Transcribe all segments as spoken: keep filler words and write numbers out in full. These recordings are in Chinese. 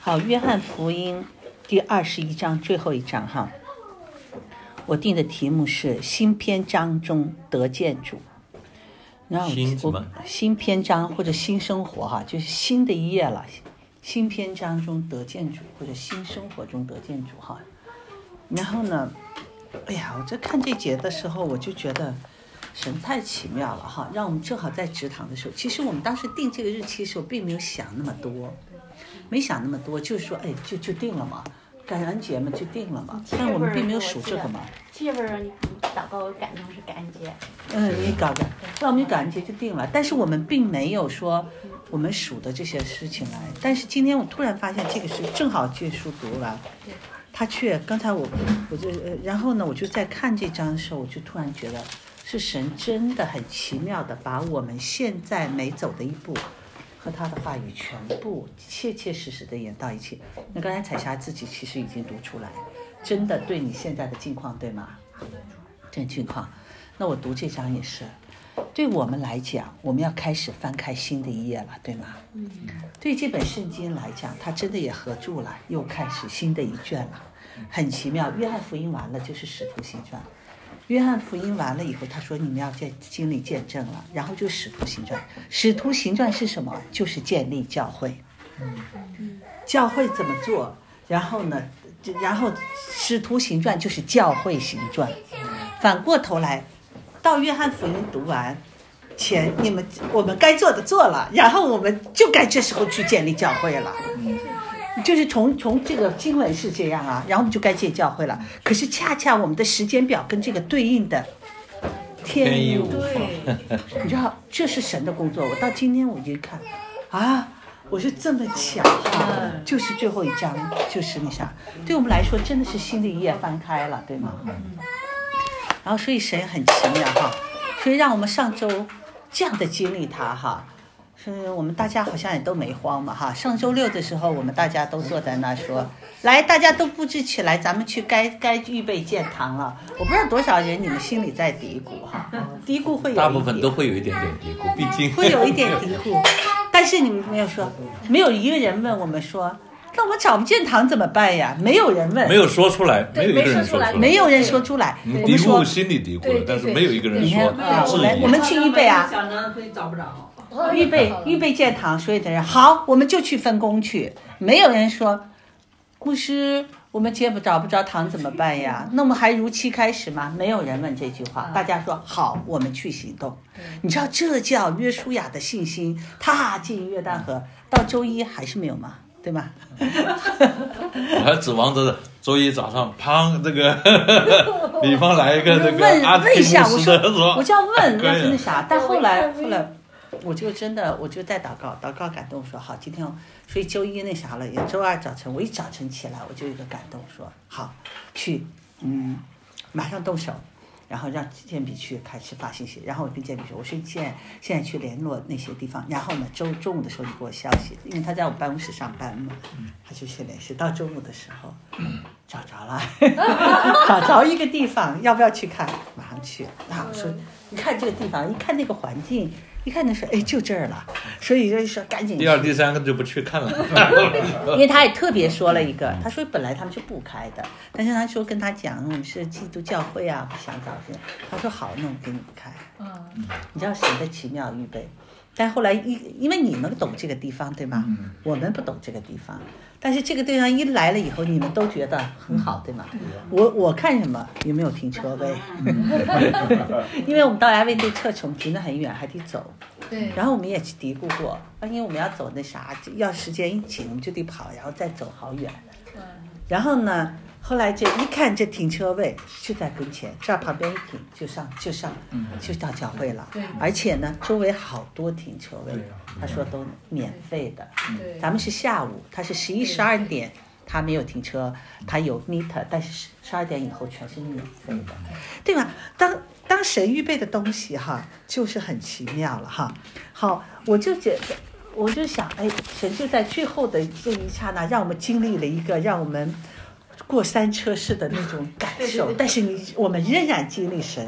好，约翰福音第二十一章最后一章哈，我定的题目是新篇章中得见主。然后我新篇章或者新生活哈，就是新的一页了。新篇章中得见主，或者新生活中得见主哈。然后呢，哎呀，我在看这节的时候，我就觉得神太奇妙了哈，让我们正好在职堂的时候，其实我们当时定这个日期的时候，并没有想那么多，没想那么多，就是说，哎，就就定了嘛，感恩节嘛就定了嘛，但我们并没有数这个嘛。 七月份你祷告感动是感恩节， 嗯，你搞的，那我们感恩节就定了，但是我们并没有说我们数的这些事情来。但是今天我突然发现，这个是正好借书读了，他却刚才我我就然后呢，我就在看这章的时候，我就突然觉得是神真的很奇妙的把我们现在每走的一步和他的话语全部切切实实的演到一起。那刚才彩霞自己其实已经读出来，真的对你现在的境况对吗？这境况，那我读这章也是，对我们来讲，我们要开始翻开新的一页了，对吗？嗯。对这本圣经来讲，它真的也合住了，又开始新的一卷了，很奇妙。约翰福音完了就是使徒行传，约翰福音完了以后，他说你们要见经历见证了，然后就使徒行传。使徒行传是什么？就是建立教会。嗯。教会怎么做？然后呢？然后使徒行传就是教会行传。反过头来，到约翰福音读完前，你们我们该做的做了，然后我们就该这时候去建立教会了。就是从从这个经文是这样啊，然后我们就该建教会了。可是恰恰我们的时间表跟这个对应的天衣无缝，你知道这是神的工作。我到今天我一看啊，我是这么巧哈，就是最后一章，就是那啥，对我们来说真的是新的一页翻开了，对吗？然后所以神很奇妙哈，所以让我们上周这样的经历它哈，是我们大家好像也都没慌嘛哈。上周六的时候，我们大家都坐在那说，来，大家都布置起来，咱们去该该预备建堂了。我不知道多少人你们心里在嘀咕哈，嘀咕会有一点， 大部分都会有一点点嘀咕，毕竟会有一点嘀咕，但是你们没有说，没有一个人问我们说，那我们找不见堂怎么办呀？没有人问， 没有说出来，没有一个人说出来， 没有人说出来。 嘀咕心里嘀咕了，但是没有一个人说质疑。 我们去预备啊， 想着可以找不着， 预备预备建堂，所有的人好，我们就去分工去。没有人说，牧师，我们接不找不着堂怎么办呀？那我们还如期开始吗？没有人问这句话，大家说好，我们去行动。你知道这叫约书亚的信心，踏进约旦河，到周一还是没有吗？对吗？ 我还指望着周一早上，砰，这个李芳来一个这个阿问一下，我说我就要问， 要是那啥。但后来后来，我就真的我就在祷告，祷告感动说好，今天所以周一那啥了，也周二早晨，我一早晨起来我就有一个感动说好去，嗯，马上动手。然后让建比去开始发信息，然后我跟建比说，我说现现在去联络那些地方，然后呢周中午的时候你给我消息，因为他在我办公室上班嘛，他就去联系，到中午的时候找着了，找着一个地方，要不要去看？马上去。啊，我说你看这个地方，一看那个环境，一看就说哎就这儿了，所以就说赶紧去。 第二第三个就不去看了， 因为他也特别说了一个，他说本来他们是不开的，但是他说跟他讲我们是基督教会啊，不想找人。他说好，那我给你们开。嗯，你知道神的奇妙预备，但后来一因为你们懂这个地方对吗？嗯，我们不懂这个地方，但是这个地方一来了以后，你们都觉得很好对吗？我我看什么有没有停车位，因为我们到亚威对侧重停得很远，还得走。对，然后我们也嘀咕过，因为我们要走那啥，要时间一紧，我们就得跑，然后再走好远。嗯，然后呢，后来这一看，这停车位就在跟前，这儿旁边一停就上就上，就到教会了。对，而且呢，周围好多停车位，他说都免费的。对，咱们是下午，他是十一十二点。他没有停车，他有 meter， 但是十二点以后全是免费的，对吧？当当神预备的东西哈，就是很奇妙了哈。好，我就觉得，我就想，哎，神就在最后的这一刹那，让我们经历了一个让我们过山车式的那种感受，但是你我们仍然经历神，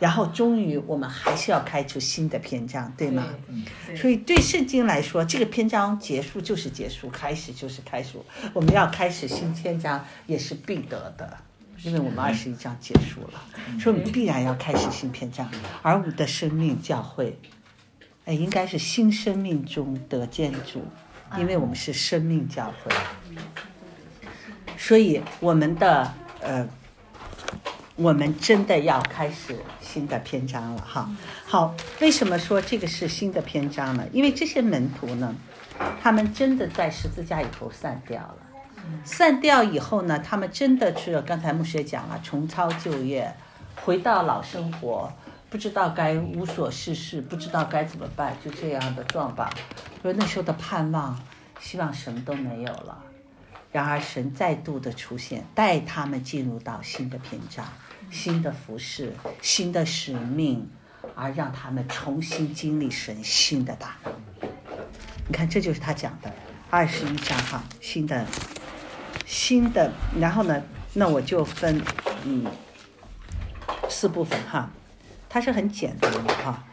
然后终于我们还是要开出新的篇章，对吗？ 对所以对圣经来说，这个篇章结束就是结束，开始就是开始，我们要开始新篇章也是必得的，因为我们二十一章结束了，所以我们必然要开始新篇章。而我们的生命教会，哎，应该是新生命中得见主，因为我们是生命教会，所以我们的呃。我们真的要开始新的篇章了哈。好，为什么说这个是新的篇章呢？因为这些门徒呢，他们真的在十字架以后散掉了。散掉以后呢，他们真的是刚才牧师也讲了，重操旧业，回到老生活，不知道该无所事事，不知道该怎么办，就这样的状况。所以那时候的盼望，希望什么都没有了。然而神再度的出现，带他们进入到新的篇章，新的服事，新的使命，而让他们重新经历神新的大能。你看，这就是他讲的二十一章哈，新的新的，然后呢，那我就分嗯四部分哈，它是很简单的哈。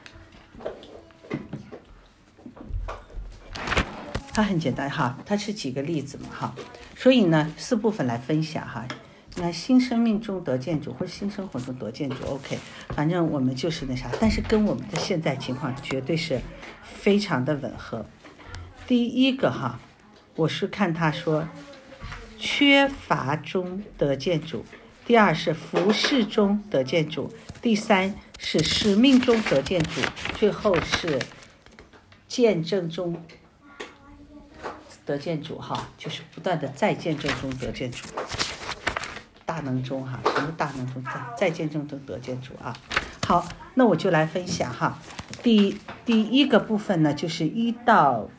它很简单哈，它是几个例子嘛哈，所以呢四部分来分享哈。那新生命中得见主或者新生活中得见主 OK， 反正我们就是那啥，但是跟我们的现在情况绝对是非常的吻合。第一个哈，我是看他说缺乏中得见主，第二是服事中得见主，第三是使命中得见主，最后是见证中得见主哈，就是不断的在见证中得见主，大能中哈，什么大能中在在见证中得见主啊。好，那我就来分享哈。第第一个部分呢，就是一到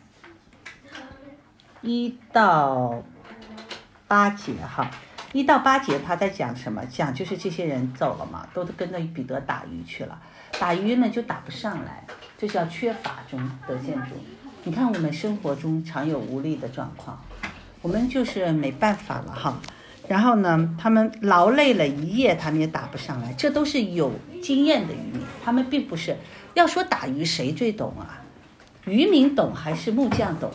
一到八节哈。一到八节他在讲什么？讲就是这些人走了嘛，都跟着彼得打鱼去了，打鱼呢就打不上来，这叫缺乏中得见主。你看我们生活中常有无力的状况，我们就是没办法了哈。然后呢，他们劳累了一夜，他们也打不上来，这都是有经验的渔民，他们并不是。要说打鱼谁最懂啊？渔民懂还是木匠懂？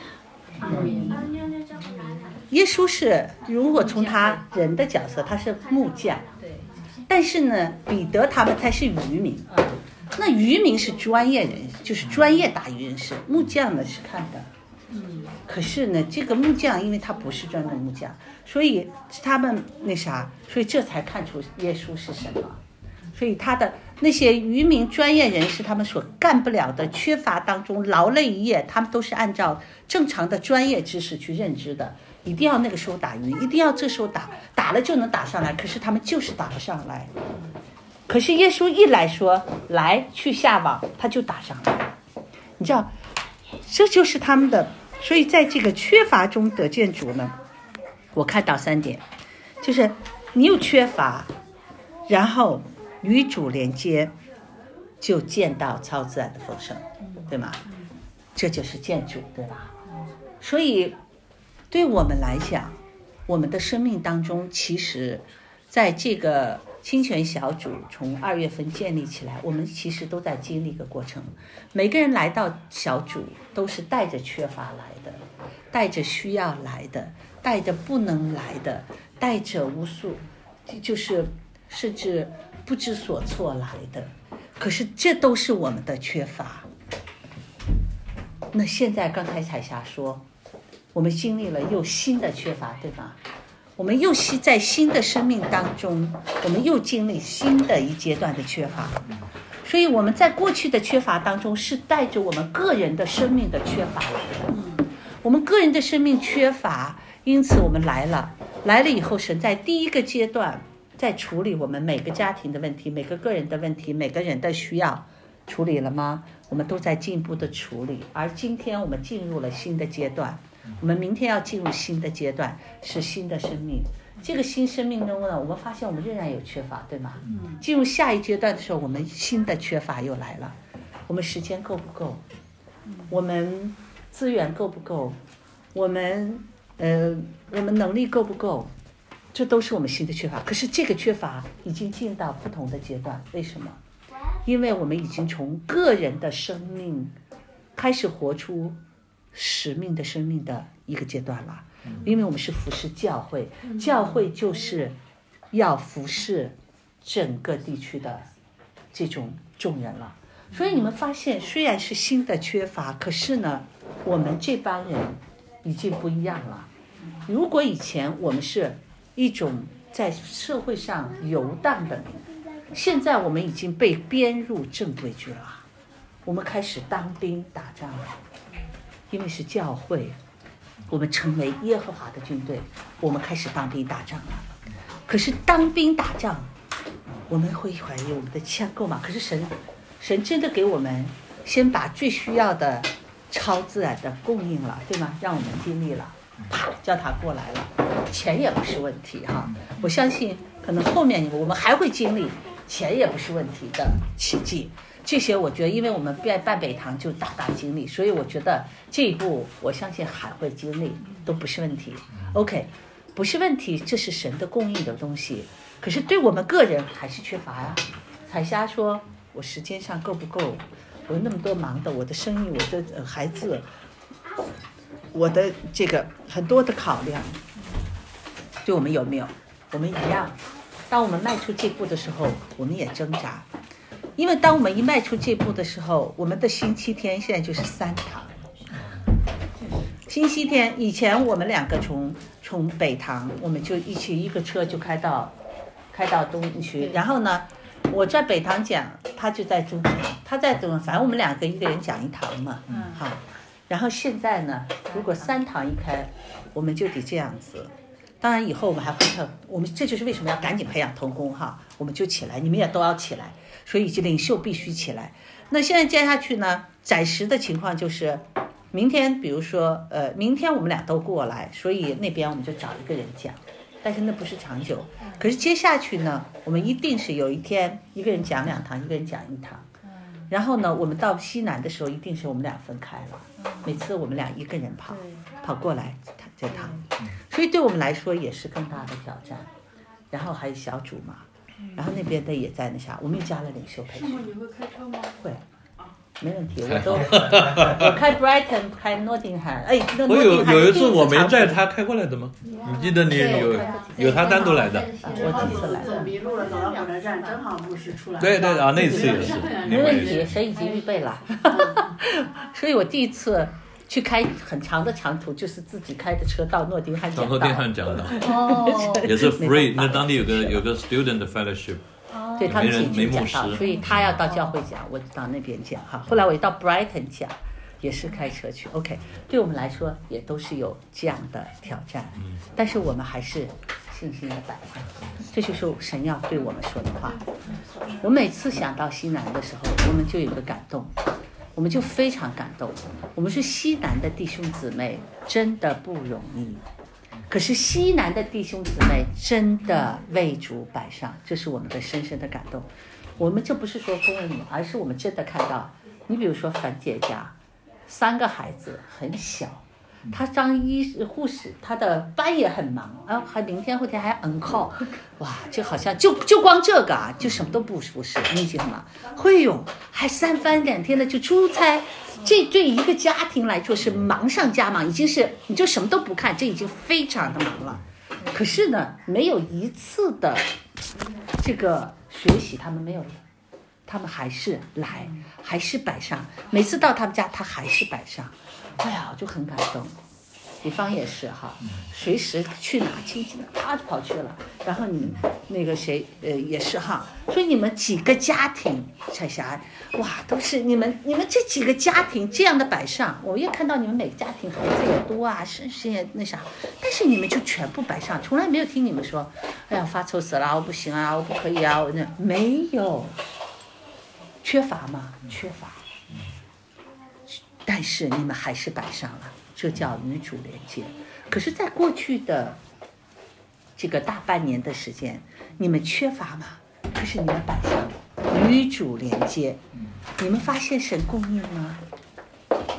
耶稣是，如果从他人的角色，他是木匠，但是呢，彼得他们才是渔民。那渔民是专业人士，就是专业打鱼人士，木匠呢是看的。可是呢，这个木匠因为他不是专门木匠，所以他们那啥，所以这才看出耶稣是什么。所以他的那些渔民专业人士，他们所干不了的缺乏当中劳累一夜，他们都是按照正常的专业知识去认知的，一定要那个时候打鱼，一定要这时候打，打了就能打上来，可是他们就是打不上来。可是耶稣一来说来去下网，他就打上来，你知道，这就是他们的。所以在这个缺乏中得见主呢，我看到三点，就是你有缺乏，然后与主连接，就见到超自然的丰盛，对吗？这就是见主，对吧？所以对我们来讲，我们的生命当中，其实在这个清泉小组从二月份建立起来，我们其实都在经历一个过程。每个人来到小组都是带着缺乏来的，带着需要来的，带着不能来的，带着无数就是甚至不知所措来的。可是这都是我们的缺乏。那现在刚才彩霞说，我们经历了又新的缺乏，对吗？我们又在新的生命当中，我们又经历新的一阶段的缺乏。所以我们在过去的缺乏当中，是带着我们个人的生命的缺乏来的。我们个人的生命缺乏，因此我们来了，来了以后，神在第一个阶段在处理我们每个家庭的问题，每个个人的问题，每个人的需要，处理了吗？我们都在进一步的处理。而今天我们进入了新的阶段，我们明天要进入新的阶段，是新的生命。这个新生命中呢，我们发现我们仍然有缺乏，对吗？进入下一阶段的时候，我们新的缺乏又来了。我们时间够不够？我们资源够不够？我们呃，我们能力够不够？这都是我们新的缺乏。可是这个缺乏已经进到不同的阶段，为什么？ 因为我们已经从个人的生命开始活出使命的生命的一个阶段了。因为我们是服侍教会，教会就是要服侍整个地区的这种众人了。所以你们发现，虽然是新的缺乏，可是呢，我们这帮人已经不一样了。如果以前我们是一种在社会上游荡的人，现在我们已经被编入正规军了，我们开始当兵打仗了，因为是教会，我们成为耶和华的军队，我们开始当兵打仗了。可是当兵打仗，我们会怀疑我们的枪够吗？可是神，神真的给我们先把最需要的超自然的供应了，对吗？让我们经历了，啪，叫他过来了，钱也不是问题哈。我相信可能后面我们还会经历，钱也不是问题的奇迹。这些我觉得，因为我们办办北堂就大大经历，所以我觉得这一步我相信还会经历，都不是问题。OK， 不是问题，这是神的供应的东西。可是对我们个人还是缺乏呀。彩霞说：“我时间上够不够？我有那么多忙的，我的生意，我的、呃、孩子，我的这个很多的考量，对我们有没有？我们一样。当我们迈出这步的时候，我们也挣扎。”因为当我们一迈出这步的时候，我们的星期天现在就是三堂。星期天以前我们两个从从北堂，我们就一起一个车就开到开到东区，然后呢，我在北堂讲，他就在中堂，他在中，反正我们两个一个人讲一堂嘛，嗯，好。然后现在呢，如果三堂一开，我们就得这样子。当然以后我们还会特，我们这就是为什么要赶紧培养同工哈，我们就起来，你们也都要起来。所以领袖必须起来。那现在接下去呢，暂时的情况就是明天比如说呃明天我们俩都过来，所以那边我们就找一个人讲，但是那不是长久。可是接下去呢，我们一定是有一天一个人讲两堂，一个人讲一堂，然后呢我们到西南的时候一定是我们俩分开了，每次我们俩一个人跑跑过来这堂，所以对我们来说也是更大的挑战。然后还有小组嘛，然后那边的也在那啥，我们又加了领袖培训。 你会开车吗？ 会，没问题，我都我开 Brighton， 开 Nottingham， 哎，那我有有一次我没在， 他他开过来的吗？你记得你有有他单独来的？ 我几次来走迷路了，走到火车站，正好牧师出来。 对对啊，那次也是， 没问题，谁已经预备了。所以我第一次去开很长的长途，就是自己开的车到诺丁汉讲道。 到诺丁汉讲道， 哦， 也是 free。那当地有个有个 student fellowship， 对他们请去讲道，所以他要到教会讲，我到那边讲哈。后来我一到 Brighton 讲，也是开车去。OK， 对我们来说也都是有这样的挑战，但是我们还是信心的摆上，这就是神要对我们说的话。我每次想到西南的时候，我们就有个感动。我们就非常感动，我们是西南的弟兄姊妹，真的不容易。可是西南的弟兄姊妹真的为主摆上，这是我们的深深的感动。我们这不是说恭维你，而是我们真的看到，你比如说樊姐家，三个孩子很小，她当医护士，她的班也很忙，啊，还明天后天还 on call， 哇，这好像就就光这个啊，就什么都不服侍，你知道吗？会有还三番两天的就出差，这对一个家庭来说是忙上加忙，已经是你就什么都不看，这已经非常的忙了。可是呢，没有一次的这个学习，他们没有了。他们还是来，还是摆上。每次到他们家，他还是摆上。哎呀，我就很感动。比方也是哈，随时去哪亲戚的，他就跑去了。然后你那个谁，呃，也是哈。所以你们几个家庭，彩霞，哇，都是你们你们这几个家庭这样的摆上。我也看到你们每个家庭孩子也多啊，身世也那啥，但是你们就全部摆上，从来没有听你们说，哎呀，发愁死了，我不行啊，我不可以啊，我那没有。缺乏吗？缺乏。但是你们还是摆上了，这叫与主连接。可是在过去的这个大半年的时间，你们缺乏吗？可是你们摆上了与主连接，你们发现神供应吗？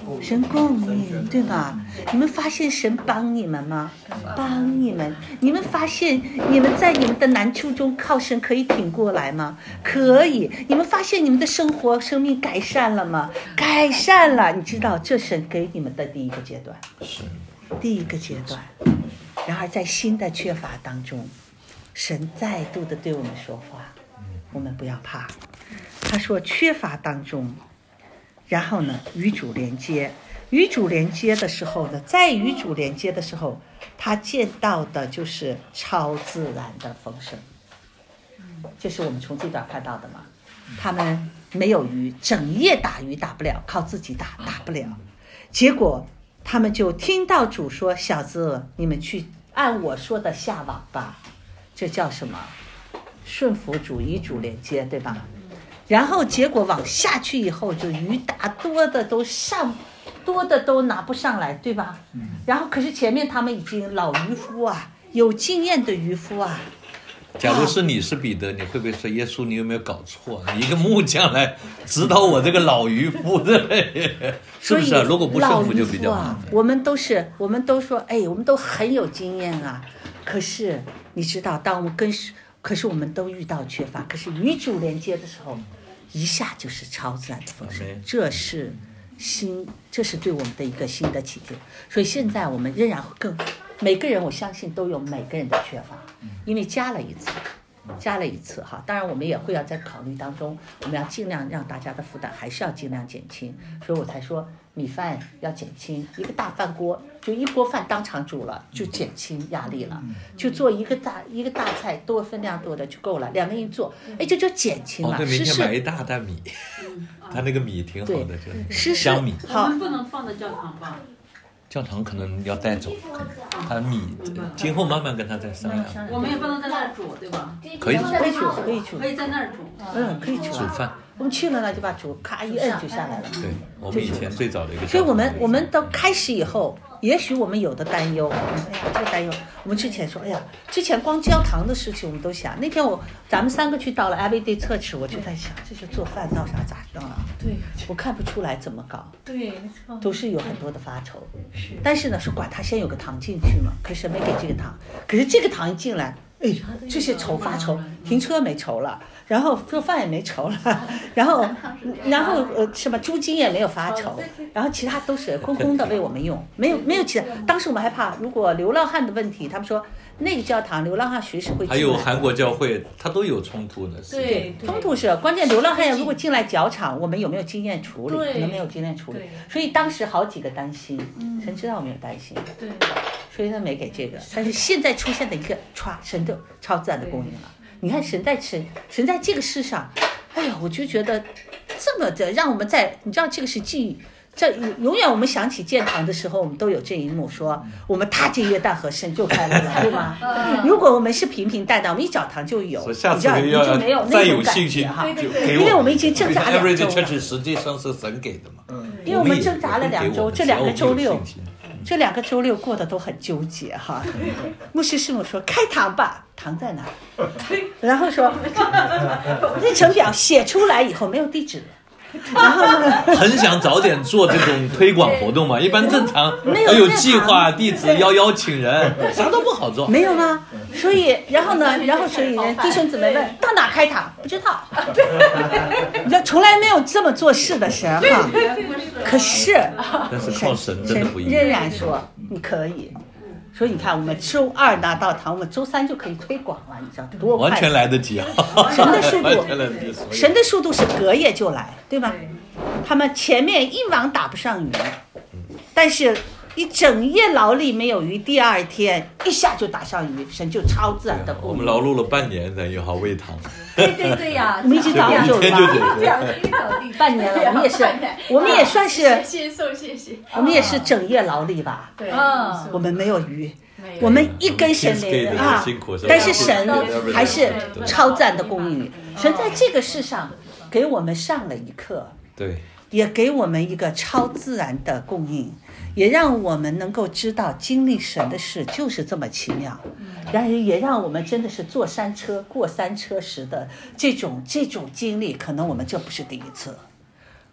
神供应，对吧？你们发现神帮你们吗？帮你们。你们发现你们在你们的难处中靠神可以挺过来吗？可以。你们发现你们的生活生命改善了吗？改善了。你知道这神给你们的第一个阶段， 是第一个阶段。然而在新的缺乏当中，神再度的对我们说话，我们不要怕。他说缺乏当中，然后呢与主连接，与主连接的时候呢，在与主连接的时候，他见到的就是超自然的丰盛。这是我们从这段看到的嘛。他们没有鱼，整夜打鱼打不了，靠自己打打不了，结果他们就听到主说：“小子，你们去按我说的下网吧。”这叫什么？顺服主，与主连接，对吧？然后结果往下去以后，就鱼打多的都上，多的都拿不上来，对吧？然后可是前面他们已经老渔夫啊，有经验的渔夫啊。 假如是你是彼得，你会不会说耶稣，你有没有搞错？你一个木匠来指导我这个老渔夫的，是不是啊？如果不顺服就比较麻烦。 我们都是，我们都说，哎，我们都很有经验啊。可是你知道，当我们跟，可是我们都遇到缺乏，可是与主连接的时候，一下就是超自然的丰盛。这是新，这是对我们的一个新的启迪。所以现在我们仍然更，每个人我相信都有每个人的缺乏，因为加了一次。加了一次哈，当然我们也会要在考虑当中，我们要尽量让大家的负担还是要尽量减轻，所以我才说米饭要减轻，一个大饭锅就一锅饭当场煮了，就减轻压力了，就做一个大一个大菜多分量多的就够了，两个人做，哎，这就减轻了。 哦，对，明天买一大袋米，他那个米挺好的， 是香米。 我们不能放在教堂吧？ 教堂可能要带走，他米今后慢慢跟他再商量。 我们也不能在那儿煮，对吧？ 可以可以煮，可以煮， 可以在那儿煮。 嗯，可以煮煮饭。 我们去了呢，就把煮咔一摁就下来了。 对，我们以前最早的一个。 所以我们我们到开始以后，也许我们有的担忧，哎呀，这个担忧，我们之前说，哎呀，之前光教堂的事情我们都想。那天我咱们三个去到了 Everyday Church，我就在想，这是做饭闹啥咋弄啊？ 对， 我看不出来怎么搞。 对，没错， 都是有很多的发愁。是，但是呢，是管他先有个堂进去嘛，可是没给这个堂，可是这个堂一进来，哎，这些愁发愁，停车没愁了。然后做饭也没愁了，然后，然后呃什么租金也没有发愁，然后其他都是空空的为我们用，没有没有其他。当时我们害怕，如果流浪汉的问题，他们说那个教堂流浪汉随时会进来。 还有韩国教会，它都有冲突的。 对， 冲突是关键。流浪汉如果进来搅场，我们有没有经验处理？可能没有经验处理，所以当时好几个担心，神知道我们有担心， 对， 所以他没给这个。但是现在出现的一个歘，神的超自然的供应了。你看神在神神在这个世上，哎呀，我就觉得这么的让我们在，你知道这个是记忆，这永远我们想起建堂的时候，我们都有这一幕，说我们踏进约旦河，神就开了，对吗？如果我们是平平淡淡，我们一脚堂就有，你知道你就没有那种感觉哈，因为我们已经挣扎两周了。 实际上是神给的嘛， 因为我们挣扎了两周，这两个周六。这两个周六过得都很纠结哈，牧师师母说开堂吧，堂在哪？然后说日程表写出来以后没有地址，然后呢很想早点做这种推广活动嘛，一般正常要有计划、地址、要邀请人，啥都不好做。 没有吗？所以然后呢，然后所以弟兄姊妹问到哪开堂，不知道，你知道从来没有这么做事的神哈。可是， 但是靠神真的不一样。 仍然说你可以，所以你看，我们周二拿到堂，我们周三就可以推广了，你知道多快？ 完全来得及啊！ 神的速度，神的速度是隔夜就来，对吧？他们前面一网打不上鱼，但是一整夜劳力没有鱼，第二天一下就打上鱼，神就超自然的供应。 我们劳碌了半年才有好喂汤。 对对对呀， 我们一直早就天就半年了，我们也是，我们也算是， 谢谢谢谢， 我们也是整夜劳力吧。 对， 嗯，我们没有鱼，我们一根神灵啊，但是神还是超自然的供应。神在这个世上给我们上了一课， 对， 也给我们一个超自然的供应。也让我们能够知道经历神的事就是这么奇妙，然而也让我们真的是坐山车过山车时的这种这种经历，可能我们这不是第一次，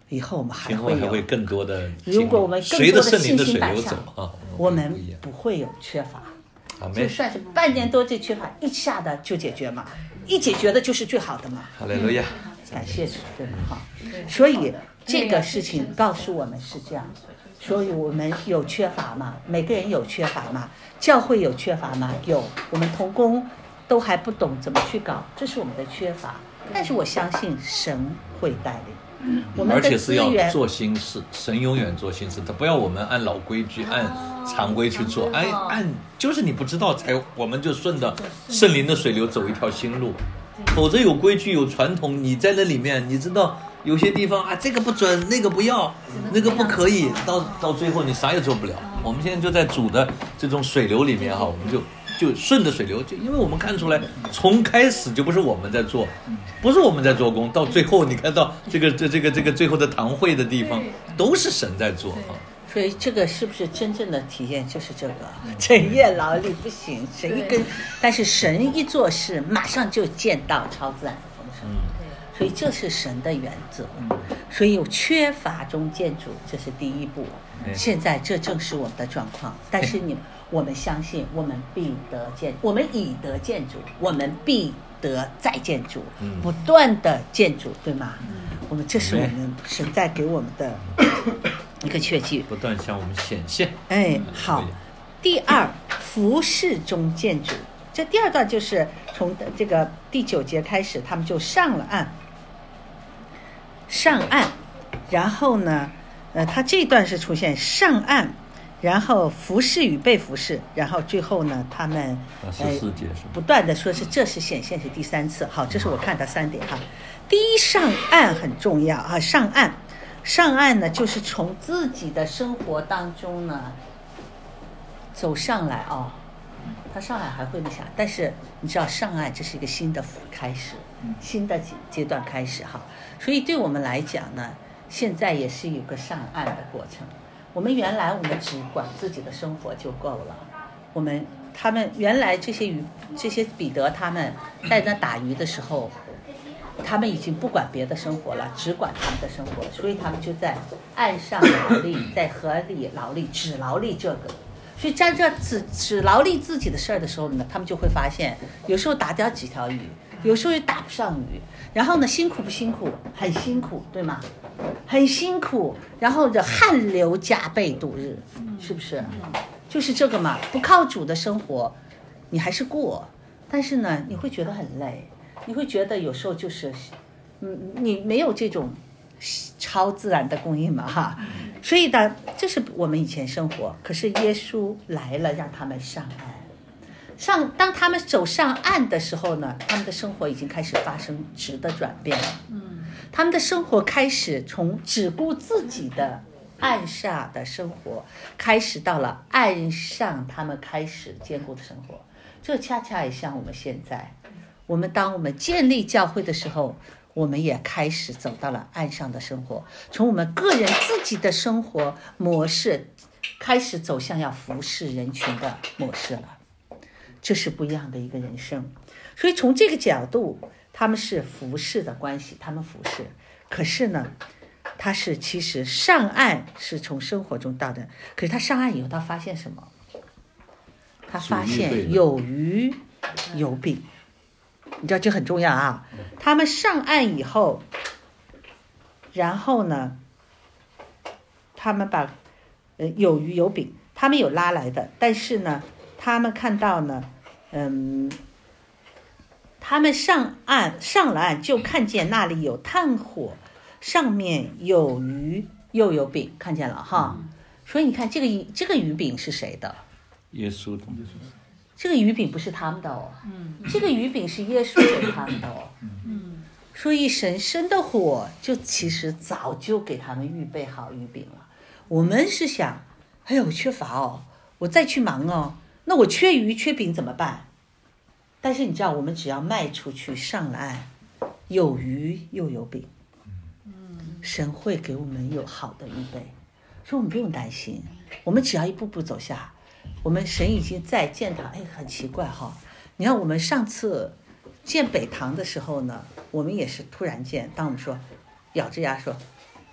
以后我们还今后会有， 还会更多的经历， 如果我们更随着多的信圣灵的水心摆上流走，啊， 我们不一样。 不会有缺乏。 阿门。 就算是半年多这缺乏一下的就解决嘛，一解决的就是最好的嘛。 哈利路亚。 感谢主，对吧？哈，所以这个事情告诉我们是这样，所以我们有缺乏吗？每个人有缺乏吗？教会有缺乏吗？有，我们同工都还不懂怎么去搞，这是我们的缺乏。但是我相信神会带领，我们而且的是要资源做新事，神永远做新事，他不要我们按老规矩、按常规去做，按按就是你不知道才，我们就顺着圣灵的水流走一条新路。否则有规矩有传统，你在那里面，你知道有些地方啊，这个不准，那个不要，那个不可以，到到最后你啥也做不了。我们现在就在主的这种水流里面哈，我们就就顺着水流，就因为我们看出来，从开始就不是我们在做，不是我们在做工，到最后你看到这个这这个这个最后的堂会的地方，都是神在做啊。 所以这个是不是真正的体验就是这个整夜劳力不行，神一根，但是神一做事马上就见到超自然的丰盛，所以这是神的原则。所以有缺乏中见主，这是第一步。现在这正是我们的状况，但是你我们相信，我们必得见，我们已得见主，我们必得再见主，不断的见主，对吗？我们这是我们神在给我们的一个确据， 不断向我们显现。 哎，好。第二，服侍中见主，这第二段就是从这个第九节开始，他们就上了岸，上岸，然后呢，呃，他这一段是出现上岸，然后服侍与被服侍，然后最后呢，他们十四节是不断的说是这是显现是第三次。好，这是我看到三点哈。第一，上岸很重要啊，上岸。上岸呢，就是从自己的生活当中呢走上来哦。他上来还会那啥，但是你知道上岸这是一个新的开始，新的阶段开始哈。所以对我们来讲呢，现在也是有个上岸的过程。我们原来我们只管自己的生活就够了，我们他们原来这些鱼这些彼得他们在那打鱼的时候，他们已经不管别的生活了，只管他们的生活，所以他们就在岸上劳力，在河里劳力，只劳力这个。所以在这只只劳力自己的事儿的时候呢，他们就会发现，有时候打掉几条鱼，有时候也打不上鱼。然后呢，辛苦不辛苦？很辛苦，对吗？很辛苦。然后这汗流浃背度日，是不是？就是这个嘛。不靠主的生活，你还是过，但是呢，你会觉得很累。你会觉得有时候就是，嗯，你没有这种超自然的供应嘛，哈，所以呢，这是我们以前生活。可是耶稣来了，让他们上岸，上当他们走上岸的时候呢，他们的生活已经开始发生质的转变了。嗯，他们的生活开始从只顾自己的岸下的生活，开始到了岸上，他们开始兼顾的生活。这恰恰也像我们现在。我们当我们建立教会的时候，我们也开始走到了岸上的生活，从我们个人自己的生活模式开始走向要服侍人群的模式了。这是不一样的一个人生。所以从这个角度，他们是服侍的关系，他们服侍。可是呢，他是其实上岸是从生活中到的，可是他上岸以后，他发现什么？他发现有鱼有饼。你知道这很重要啊！他们上岸以后，然后呢，他们把呃有鱼有饼，他们有拉来的，但是呢，他们看到呢，嗯，他们上岸上了岸就看见那里有炭火，上面有鱼又有饼，看见了哈。嗯、所以你看这个这个鱼饼是谁的？ 耶稣的。 这个鱼饼不是他们的哦，嗯，这个鱼饼是耶稣给他们的哦，嗯，所以神生的火就其实早就给他们预备好鱼饼了。我们是想，哎呀，我缺乏哦，我再去忙哦，那我缺鱼缺饼怎么办？但是你知道，我们只要迈出去上了岸，有鱼又有饼，嗯，神会给我们有好的预备，所以我们不用担心，我们只要一步步走下。我们神已经在建堂，哎，很奇怪哈！你看我们上次建北堂的时候呢，我们也是突然间，当我们说咬着牙说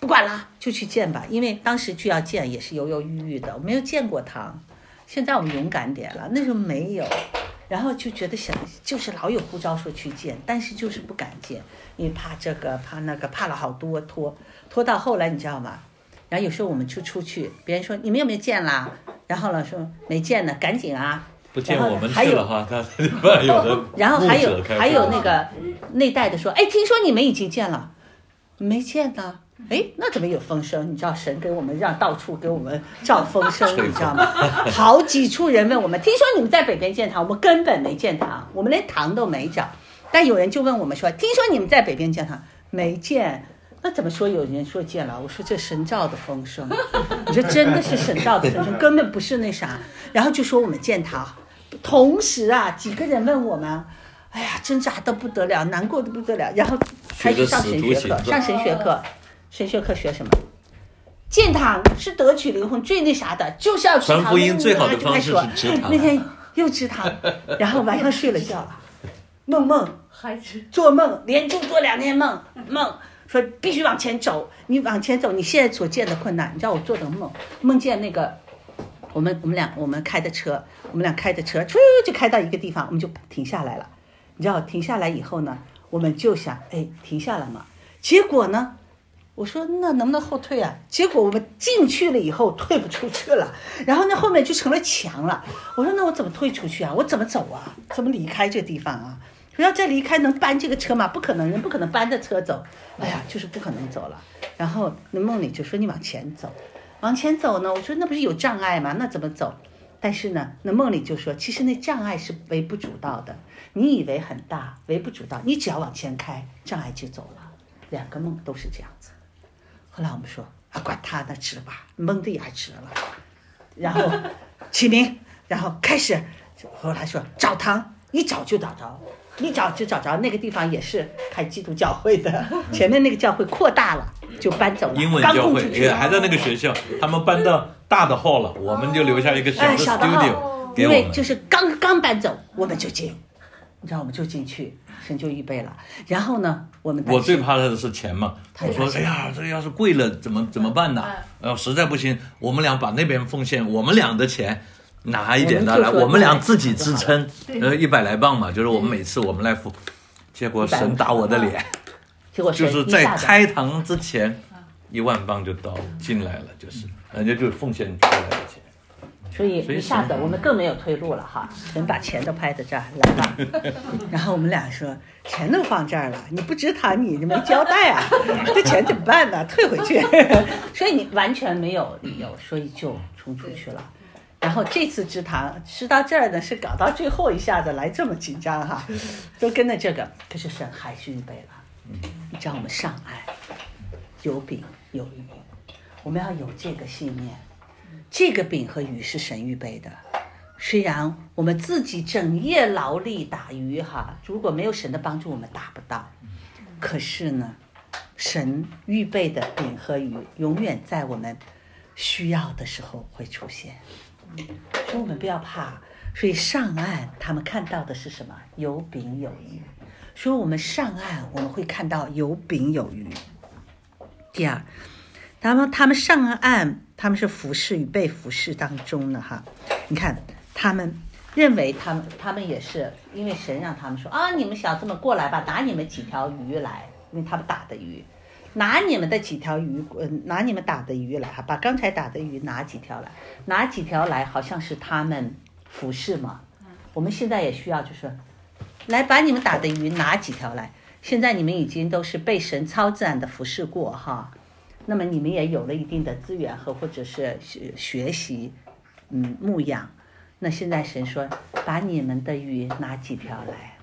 不管了，就去见吧。因为当时去要见也是犹犹豫豫的，我没有见过堂。现在我们勇敢点了，那时候没有，然后就觉得想就是老有呼召说去见，但是就是不敢见，因为怕这个怕那个，怕了好多拖拖到后来你知道吗？然后有时候我们就出去，别人说你们有没有见啦？然后呢说没见呢，赶紧啊。 不见我们去了哈，他不然有的。 然后还有还有那个那代的说，哎，听说你们已经见了，没见呢。哎，那怎么有风声？你知道神给我们让到处给我们照风声，你知道吗？好几处人问我们，听说你们在北边建堂，我们根本没建堂，我们连堂都没找。但有人就问我们说，听说你们在北边建堂，没见。那怎么说有人说见了？我说这神照的风声，你说真的是神照的风声，根本不是那啥。然后就说我们建堂，同时啊，几个人问我们。哎呀，挣扎的不得了，难过的不得了，然后开始上神学课，上神学课，神学课学什么？建堂是得取灵魂最那啥的，就是要吃堂。 传福音最好的方式是吃堂。 那天又吃堂，然后晚上睡了觉了，梦梦还做梦，连续做两天梦，梦说必须往前走，你往前走，你现在所见的困难，你知道我做的梦，梦见那个。我们我们俩我们开的车，我们俩开的车，唰就开到一个地方，我们就停下来了。你知道停下来以后呢，我们就想，哎，停下了嘛。结果呢，我说那能不能后退啊？结果我们进去了以后退不出去了，然后那后面就成了墙了。我说那我怎么退出去啊？我怎么走啊？怎么离开这地方啊？说要再离开能搬这个车吗？不可能，人不可能搬着车走。哎呀，就是不可能走了。然后那梦里就说你往前走。往前走呢，我说那不是有障碍吗？那怎么走？但是呢，那梦里就说，其实那障碍是微不足道的。你以为很大，微不足道，你只要往前开，障碍就走了。两个梦都是这样子。后来我们说啊，管他呢，值吧，蒙的也值了。然后起名，然后开始。后来说找堂，一找就找着，一找就找着。那个地方也是开基督教会的，前面那个教会扩大了。就搬走了， 英文教会也还在那个学校，他们搬到大的 hall 了，我们就留下一个小的 studio 给我们。 因为就是刚刚搬走，我们就进，你知道我们就进去，神就预备了。然后呢，我们我最怕的是钱嘛，我说哎呀，这要是贵了怎么怎么办呢？呃，实在不行，我们俩把那边奉献，我们俩的钱拿一点的来，我们俩自己支撑，呃，一百来磅嘛，就是我们每次我们来付，结果神打我的脸。就是在开堂之前，一万磅就到进来了，就是人家就奉献出来的钱， 所以一下子我们更没有退路了哈，人把钱都拍在这儿来吧，然后我们俩说钱都放这儿了，你不支堂你没交代啊，这钱怎么办呢？退回去，所以你完全没有理由，所以就冲出去了。然后这次支堂吃到这儿呢，是搞到最后一下子来这么紧张哈，都跟着这个，可是神还是预备了。你知道我们上岸有饼有鱼，我们要有这个信念，这个饼和鱼是神预备的。虽然我们自己整夜劳力打鱼哈，如果没有神的帮助我们打不到，可是呢神预备的饼和鱼永远在我们需要的时候会出现，所以我们不要怕。所以上岸他们看到的是什么？有饼有鱼。所以我们上岸我们会看到有饼有鱼。第二，他们他们上岸，他们是服侍与被服侍当中的哈。你看他们认为他们他们也是因为神让他们说啊，你们小子们过来吧，拿你们几条鱼来，因为他们打的鱼，拿你们的几条鱼，呃，拿你们打的鱼来哈，把刚才打的鱼拿几条来，拿几条来，好像是他们服侍嘛。我们现在也需要就是来把你们打的鱼拿几条来，现在你们已经都是被神操自然的服侍过哈，那么你们也有了一定的资源和或者是学习嗯牧养，那现在神说把你们的鱼拿几条来，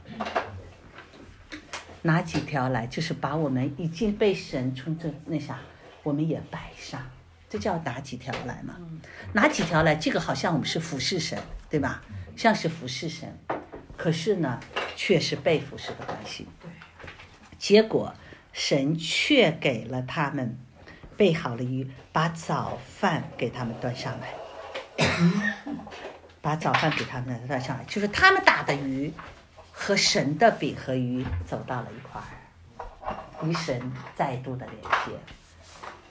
拿几条来，就是把我们已经被神冲着那啥我们也摆上，这叫拿几条来嘛，拿几条来，这个好像我们是服侍神对吧，像是服侍神，可是呢却是被服侍的关系。结果神却给了他们备好了鱼，把早饭给他们端上来把早饭给他们端上来，就是他们打的鱼和神的饼和鱼走到了一块儿，与神再度的连接。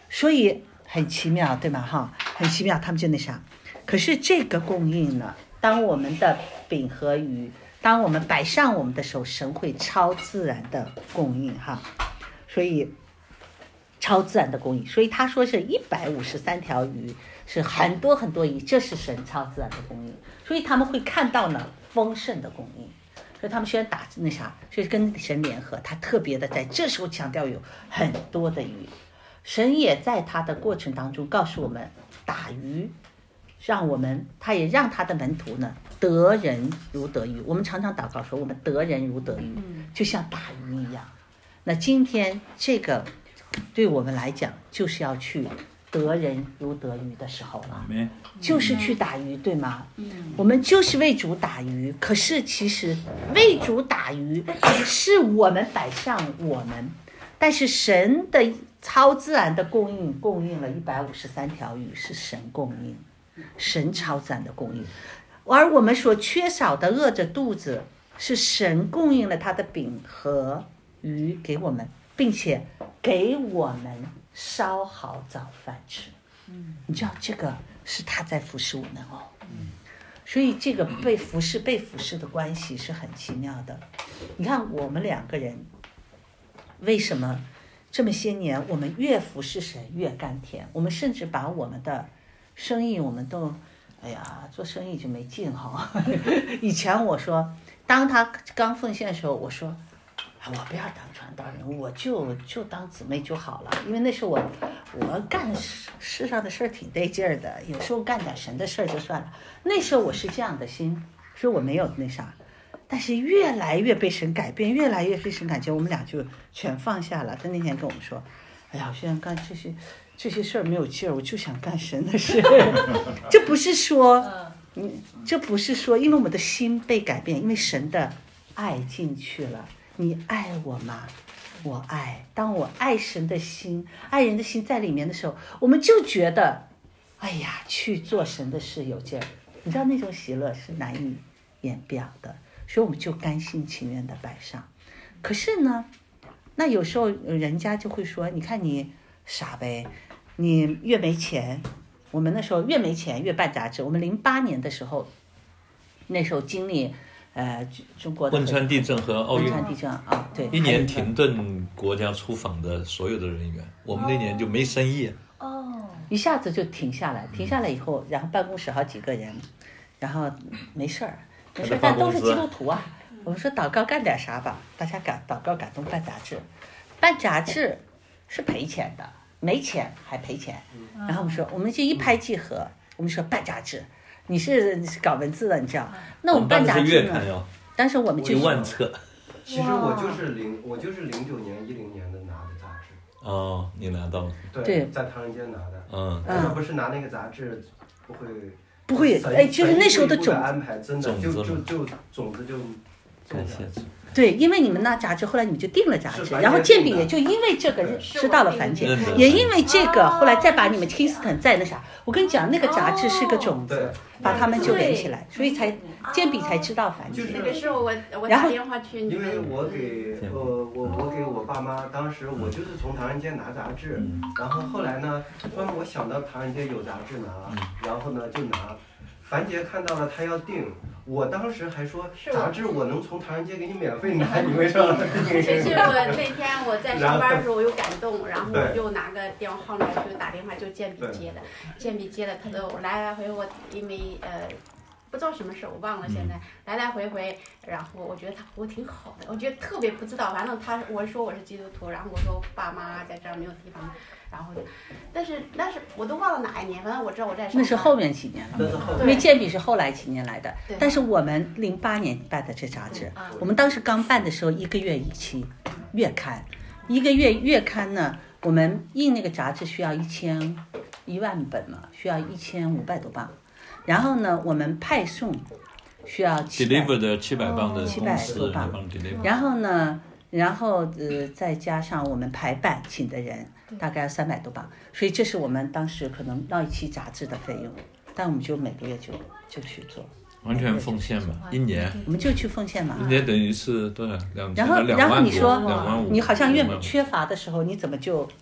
所以很奇妙，对吗？哈，很奇妙，他们就那啥。可是这个供应呢，当我们的饼和鱼，当我们摆上我们的时候，神会超自然的供应哈。所以超自然的供应，所以他说是一百五十三条鱼，是很多很多鱼，这是神超自然的供应。所以他们会看到呢丰盛的供应。所以他们虽然打那啥，所以跟神联合，他特别的在这时候强调有很多的鱼。神也在他的过程当中告诉我们，打鱼，让我们，他也让他的门徒呢得人如得鱼。我们常常祷告说，我们得人如得鱼，就像打鱼一样。那今天这个对我们来讲，就是要去得人如得鱼的时候了，就是去打鱼，对吗？我们就是为主打鱼，可是其实为主打鱼是我们摆上我们，但是神的超自然的供应供应了一百五十三条鱼，是神供应，神超自然的供应。而我们所缺少的饿着肚子，是神供应了他的饼和鱼给我们，并且给我们烧好早饭吃。你知道这个是他在服侍我们哦。所以这个被服侍被服侍的关系是很奇妙的。你看我们两个人为什么这么些年我们越服侍神越甘甜，我们甚至把我们的生意我们都哎呀做生意就没劲哈。以前我说当他刚奉献的时候，我说我不要当传道人，我就就当姊妹就好了。因为那时候我我干世上的事儿挺得劲儿的，有时候干点神的事儿就算了。那时候我是这样的心，所以我没有那啥。但是越来越被神改变，越来越被神感觉，我们俩就全放下了。他那天跟我们说：“哎呀，我现在干这些这些事儿没有劲儿，我就想干神的事。”这不是说，嗯，这不是说，因为我们的心被改变，因为神的爱进去了。你爱我吗？我爱。当我爱神的心，爱人的心在里面的时候，我们就觉得，哎呀，去做神的事有劲儿。你知道那种喜乐是难以言表的，所以我们就甘心情愿的摆上。可是呢，那有时候人家就会说，你看你傻呗，你越没钱。我们那时候越没钱越办杂志。我们零八年的时候，那时候经历。呃，中国的汶川地震和奥运， 汶川地震啊，对， 一年停顿国家出访的所有的人员，我们那年就没生意， 哦，一下子就停下来，停下来以后，然后办公室好几个人，然后没事儿，没事儿，但都是基督徒啊。我们说祷告干点啥吧，大家感祷告感动办杂志，办杂志是赔钱的，没钱还赔钱。然后我们说，我们就一拍即合，我们说办杂志。你是搞文字的，你知道？那我们办杂志呢？但是我们就一万册。 其实我就是零，我就是零九年、一零年的拿的杂志。 哦，你拿到了？ 对，在唐人街拿的。 嗯。 但是不是拿那个杂志，不会。 不会，哎，就是那时候的种安排，真的就就就种子就。 感谢。 对，因为你们那杂志，后来你们就定了杂志，然后建笔也就因为这个知道了凡间，也因为这个后来再把你们 Kingston 再那啥，我跟你讲，那个杂志是个种子，把他们就连起来，所以才建笔才知道凡间。 那个时候我我打电话去， 因为我给呃我我给我爸妈，当时我就是从唐人街拿杂志，然后后来呢，突然我想到唐人街有杂志拿，然后呢就拿。樊姐看到了，她要订，我当时还说杂志我能从唐人街给你免费拿，你为什么？ 其实我那天我在上班的时候我有感动，然后我就拿个电话号码就打电话，就建笔接的，建笔接的，他都来来回我因为呃不知道什么事我忘了，现在来来回回，然后我觉得他服务挺好的，我觉得特别不知道，反正他我说我是基督徒，然后我说爸妈在这儿没有地方。然后，但是但是我都忘了哪一年，反正我知道我在。 那是后面几年了，因为建笔是后来几年来的。但是我们零八年办的这杂志，我们当时刚办的时候，一个月一期月刊，一个月月刊呢，我们印那个杂志需要一千一万本嘛，需要一千五百多磅，然后呢，我们派送需要七百 deliver 的七百磅的七百多磅，然后呢。然后呃，再加上我们排版请的人，大概三百多磅，所以这是我们当时可能那一期杂志的费用，但我们就每个月就就去做， 完全奉献嘛，一年我们就去奉献嘛， 一年等于是多少两然后然后你说两万五， 你好像越缺乏的时候，你怎么就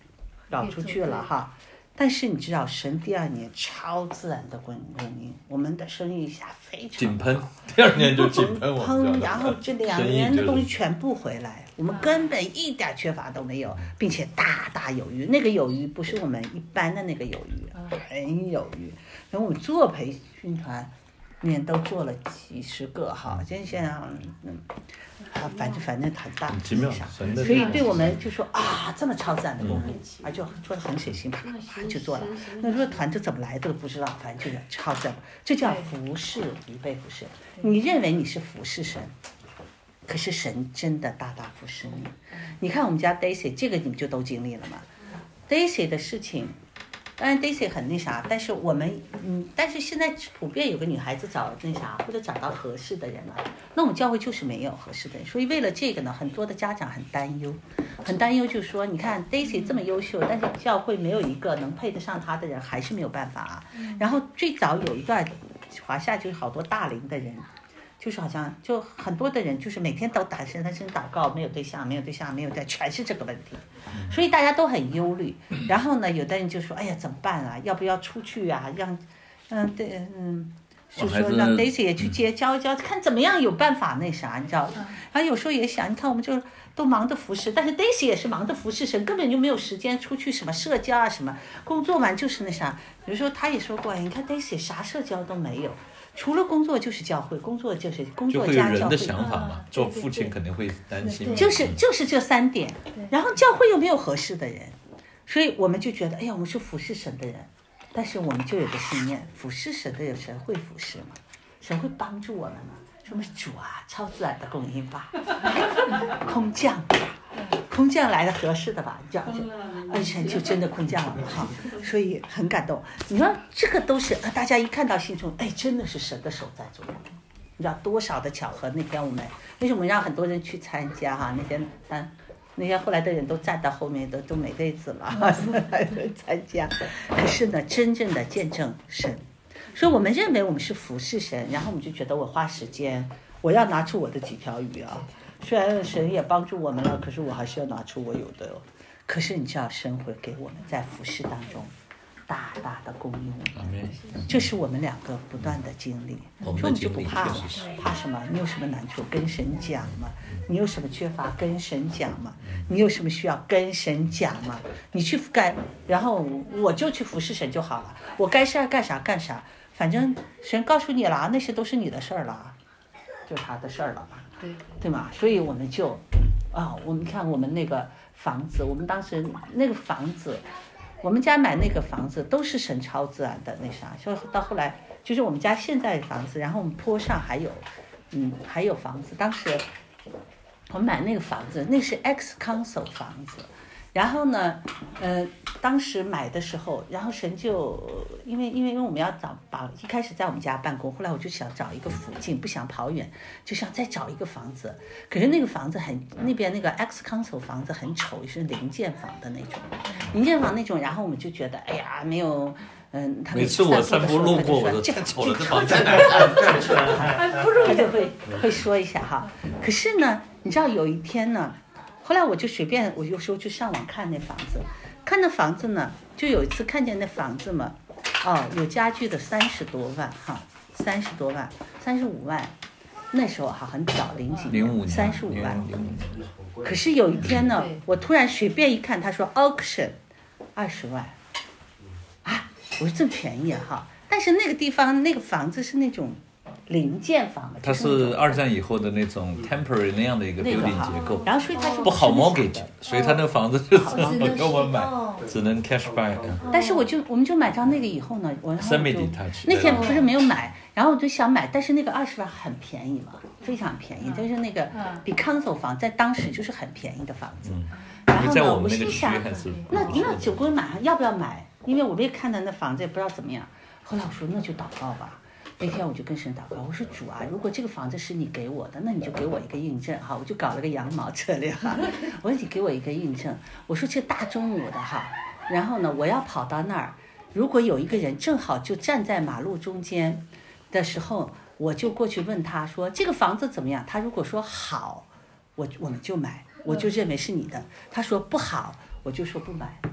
老出去了哈。但是你知道，神第二年超自然的供应，我们的生意一下非常井喷，第二年就井喷， 喷，然后这两年的东西全部回来，我们根本一点缺乏都没有，并且大大有余。那个有余不是我们一般的那个有余，很有余。然后我们做培训团，年都做了几十个哈，现在嗯。啊，反正反正很大， 奇妙， 所以对我们就说啊，这么超自然的功能，啊，就做的很水性，啪啪就做了。那说团子怎么来的都不知道，反正就是超自然，这叫服侍，一辈服侍。你认为你是服侍神，可是神真的大大服侍你。你看我们家 Daisy， 这个你们就都经历了嘛 ？Daisy 的事情。当然 Daisy 很那啥，但是我们嗯，但是现在普遍有个女孩子找那啥，或者找到合适的人了，那我们教会就是没有合适的人，所以为了这个呢，很多的家长很担忧，很担忧，就是说，你看 Daisy 这么优秀，但是教会没有一个能配得上她的人，还是没有办法啊。然后最早有一段，华夏就是好多大龄的人。就是好像就很多的人就是每天都打神，但是祷告没有对象，没有对象，没有对，全是这个问题，所以大家都很忧虑。然后呢，有的人就说：“哎呀，怎么办啊？要不要出去啊？让，嗯，对，嗯，就说让 Daisy 也去接教一教，看怎么样有办法那啥，你知道？然后有时候也想，你看我们就都忙着服侍，但是 Daisy 也是忙着服侍神，根本就没有时间出去什么社交啊什么，工作完就是那啥。有时候他也说过，你看 Daisy 啥社交都没有。”除了工作就是教会，工作就是工作加教会。 就会有人的想法嘛，做父亲肯定会担心。 就是就是这三点，然后教会又没有合适的人，所以我们就觉得，哎呀，我们是服侍神的人，但是我们就有个信念，服侍神的人，神会服侍嘛，神会帮助我们嘛。说我们主啊，超自然的供应吧，空降吧。空降来的合适的吧，这样就，而且就真的空降了哈，所以很感动。你说这个都是大家一看到信中，哎，真的是神的手在作用。你知道多少的巧合？那天我们为什么让很多人去参加哈？那天嗯，那天后来的人都站到后面，都都没位子了，参加。可是呢，真正的见证神，所以我们认为我们是服侍神，然后我们就觉得我花时间，我要拿出我的几条鱼啊。虽然神也帮助我们了，可是我还是要拿出我有的。可是你知道，神会给我们在服事当中大大的供应我们，这是我们两个不断的经历，所以我们就不怕了。怕什么？你有什么难处跟神讲嘛？你有什么缺乏跟神讲嘛？你有什么需要跟神讲嘛？你去干，然后我就去服侍神就好了。我该是干啥干啥，反正神告诉你了，那些都是你的事儿了，就是他的事儿了嘛。对对嘛，所以我们就，啊、哦，我们看我们那个房子，我们当时那个房子，我们家买那个房子都是神超自然的那啥，所以到后来就是我们家现在的房子，然后我们坡上还有，嗯，还有房子，当时我们买那个房子，那是 X Council 房子。然后呢，呃，当时买的时候，然后神就因为因为因为我们要找把一开始在我们家办公，后来我就想找一个附近，不想跑远，就想再找一个房子。可是那个房子很那边那个 X Council 房子很丑，是零件房的那种，零件房那种。然后我们就觉得，哎呀，没有，嗯，他每次我散步路过，我都太丑了，这房子哪儿？ 不他就会会说一下哈。可是呢，你知道有一天呢。后来我就随便，我有时候就上网看那房子，看那房子呢，就有一次看见那房子嘛，哦，有家具的三十多万哈，三十多万，三十五万，那时候哈很早，零几年，三十五万。可是有一天呢，我突然随便一看，他说 auction， 二十万，啊，我说这么便宜啊哈，但是那个地方那个房子是那种。零件房， 它是二战以后的那种 temporary 那样的一个 building 结构， 然后所以它是不好 mortgage， 所以它那个房子就只能给我们买，只能 cash buy。 但是我就我们就买张那个以后呢，我 semi detached， 那天不是没有买，然后我就想买，但是那个二十万很便宜嘛，非常便宜，就是那个比 council 房在当时就是很便宜的房子。然后呢，我心想，那那九姑买要不要买？因为我没看到那房子也不知道怎么样。后来我说那就祷告吧。那天我就跟神祷告，我说主啊，如果这个房子是你给我的，那你就给我一个印证哈，我就搞了个羊毛策略哈，我说你给我一个印证，我说这大中午的哈，然后呢我要跑到那儿，如果有一个人正好就站在马路中间的时候，我就过去问他说这个房子怎么样？他如果说好，我我们就买，我就认为是你的；他说不好，我就说不买。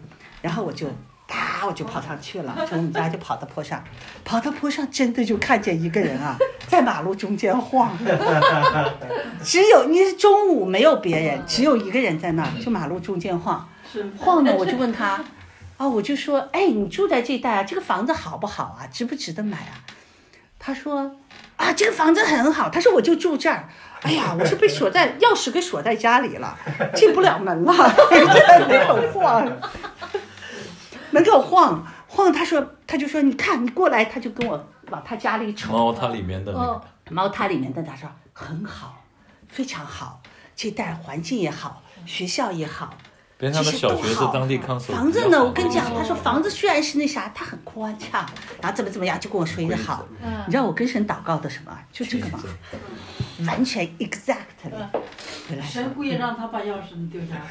然后我就哒我就跑上去了，从我们家就跑到坡上，跑到坡上真的就看见一个人啊在马路中间晃，只有你是中午没有别人，只有一个人在那儿，就马路中间晃，晃呢我就问他。啊，我就说，哎，你住在这一带啊，这个房子好不好啊？值不值得买啊？他说，啊，这个房子很好。他说我就住这儿。哎呀，我是被锁在钥匙给锁在家里了，进不了门了，在门口晃，门口晃晃。他说，他就说，你看，你过来，他就跟我往他家里瞅。 猫塔里面的那个。 哦、猫塔里面的，他说很好，非常好，这带环境也好，学校也好。 边上的小学是当地康房子呢，我跟你讲，他说房子虽然是那啥，它很宽敞，然后怎么怎么样，就跟我说一个好。你知道我跟神祷告的什么？就这个嘛，完全 exactly。 神故意让他把钥匙丢下。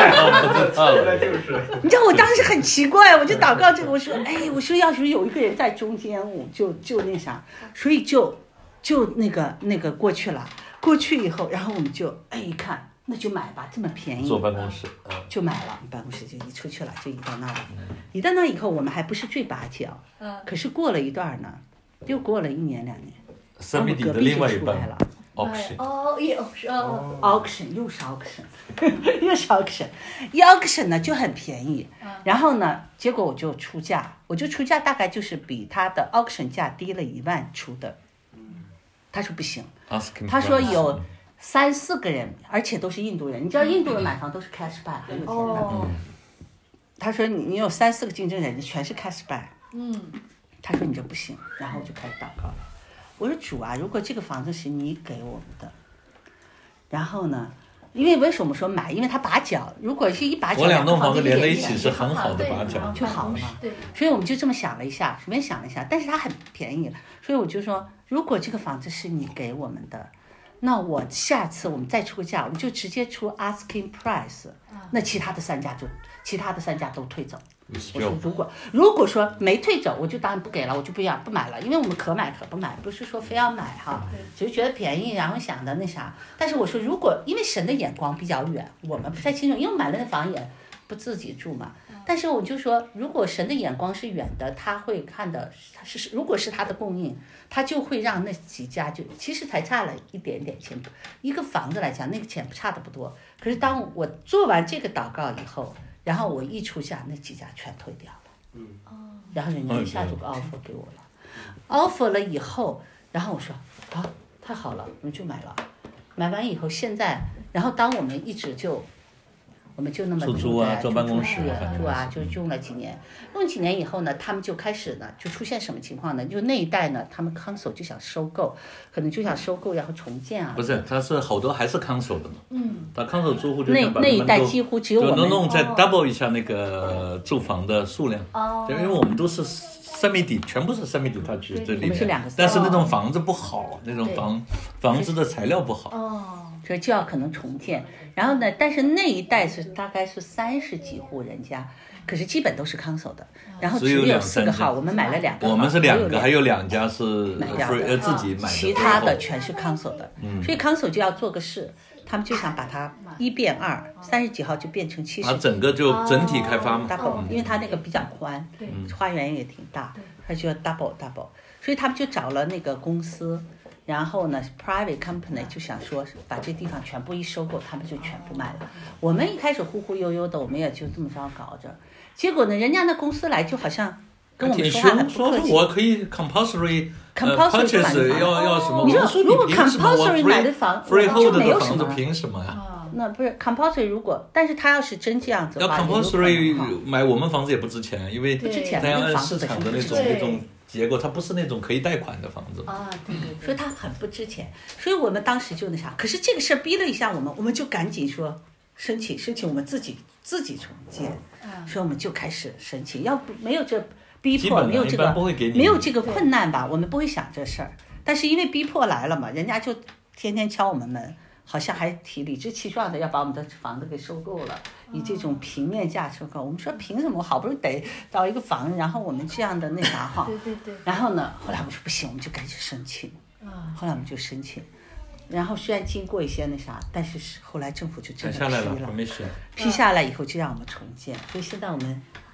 你知道我当时很奇怪，我就祷告这个，我说，哎，我说要是有一个人在中间，我就就那啥，所以就就那个那个过去了。过去以后，然后我们就哎一看。那就买吧，这么便宜。 坐办公室， 嗯、就买了。办公室就移出去了，就移到那了。移到那以后，我们还不是最拔脚，嗯，可是过了一段呢，又过了一年两年， 三米底的另外一半了。 auction， 哦，又是哦 auction， 又是 auction， 又是 auction， 一 auction 呢就很便宜，然后呢，结果我就出价，我就出价大概就是比他的 auction 价低了一万出的。他说不行，他说有。三四个人，而且都是印度人。你知道印度人买房都是 cash buy， 很有钱的。哦、他说你你有三四个竞争人，全是 cash buy。嗯。他说你这不行，然后我就开始祷告了。我说主啊，如果这个房子是你给我们的，然后呢，因为为什么说买？因为他把脚，如果是一把脚， 我两栋房子连在一起是很好的把脚， 就好了嘛。对。所以我们就这么想了一下，随便想了一下，但是它很便宜，所以我就说，如果这个房子是你给我们的。那我下次我们再出个价，我们就直接出 asking price，、嗯、那其他的三家就其他的三家都退走。我说如果如果说没退走，我就当然不给了，我就不要不买了，因为我们可买可不买，不是说非要买哈，只是觉得便宜，然后想的那啥。但是我说如果因为神的眼光比较远，我们不太清楚，因为买了那房也不自己住嘛。但是我就说，如果神的眼光是远的，他会看的，他是如果是他的供应，他就会让那几家就其实才差了一点点钱，一个房子来讲，那个钱差的不多。可是当我做完这个祷告以后，然后我一出价，那几家全退掉了。嗯，然后人家一下就 offer 给我了、嗯、，offer 了以后，然后我说啊，太好了，我们就买了。买完以后，现在，然后当我们一直就。我们就那么出租啊，做办公室住啊，就用了几年，用几年以后呢，他们就开始呢，就出现什么情况呢？就那一代呢，他们康首就想收购，可能就想收购，然后重建啊。 不是，他是好多还是康首的嘛。嗯。他康首住户就那那一代几乎只有我们。 能弄再 double 一下那个住房的数量。哦。因为我们都是三米底，全部是三米底，它举这里面。但是那种房子不好，那种房房子的材料不好。 哦。所以就要可能重建，然后呢，但是那一代是大概是三十几户人家，可是基本都是康首的，然后只有四个号，我们买了两个， 我们是两个，还有两家是呃自己买的， 其他的全是康首的，嗯、所以康首就要做个事，他们就想把它一变二，三十几号就变成七十， 它整个就整体开发嘛 ，double，、嗯、因为它那个比较宽，对，花园也挺大，它就要 double double， 所以他们就找了那个公司。然后呢 ，private company 就想说把这地方全部一收购，他们就全部卖了。我们一开始忽忽悠悠的，我们也就这么着搞着。结果呢，人家那公司来就好像跟我们说话很不客气。 说我可以 compulsory compulsory 买的房， 要要什么？ 你说如果 compulsory 买的房，就没有什么。 凭什么呀？ 那不是 compulsory， 如果但是他要是真这样子的话， 要 compulsory 买我们房子也不值钱，因为不值钱， 那样按市场的那种那种。结果它不是那种可以贷款的房子啊，对对对，所以它很不值钱，所以我们当时就那啥，可是这个事儿逼了一下我们，我们就赶紧说申请申请我们自己自己重建，嗯、所以我们就开始申请，要不没有这逼迫，没有这个没有这个困难吧，我们不会想这事儿，但是因为逼迫来了嘛，人家就天天敲我们门。好像还挺理直气壮的要把我们的房子给收购了，以这种平面价收购。我们说凭什么？好不容易得到一个房，然后我们这样的那啥哈。 对对对。 然后呢，后来我们说不行，我们就赶紧申请。啊。后来我们就申请，然后虽然经过一些那啥，但是后来政府就真的批了。 批下来了，没事。 批下来以后就让我们重建，所以现在我们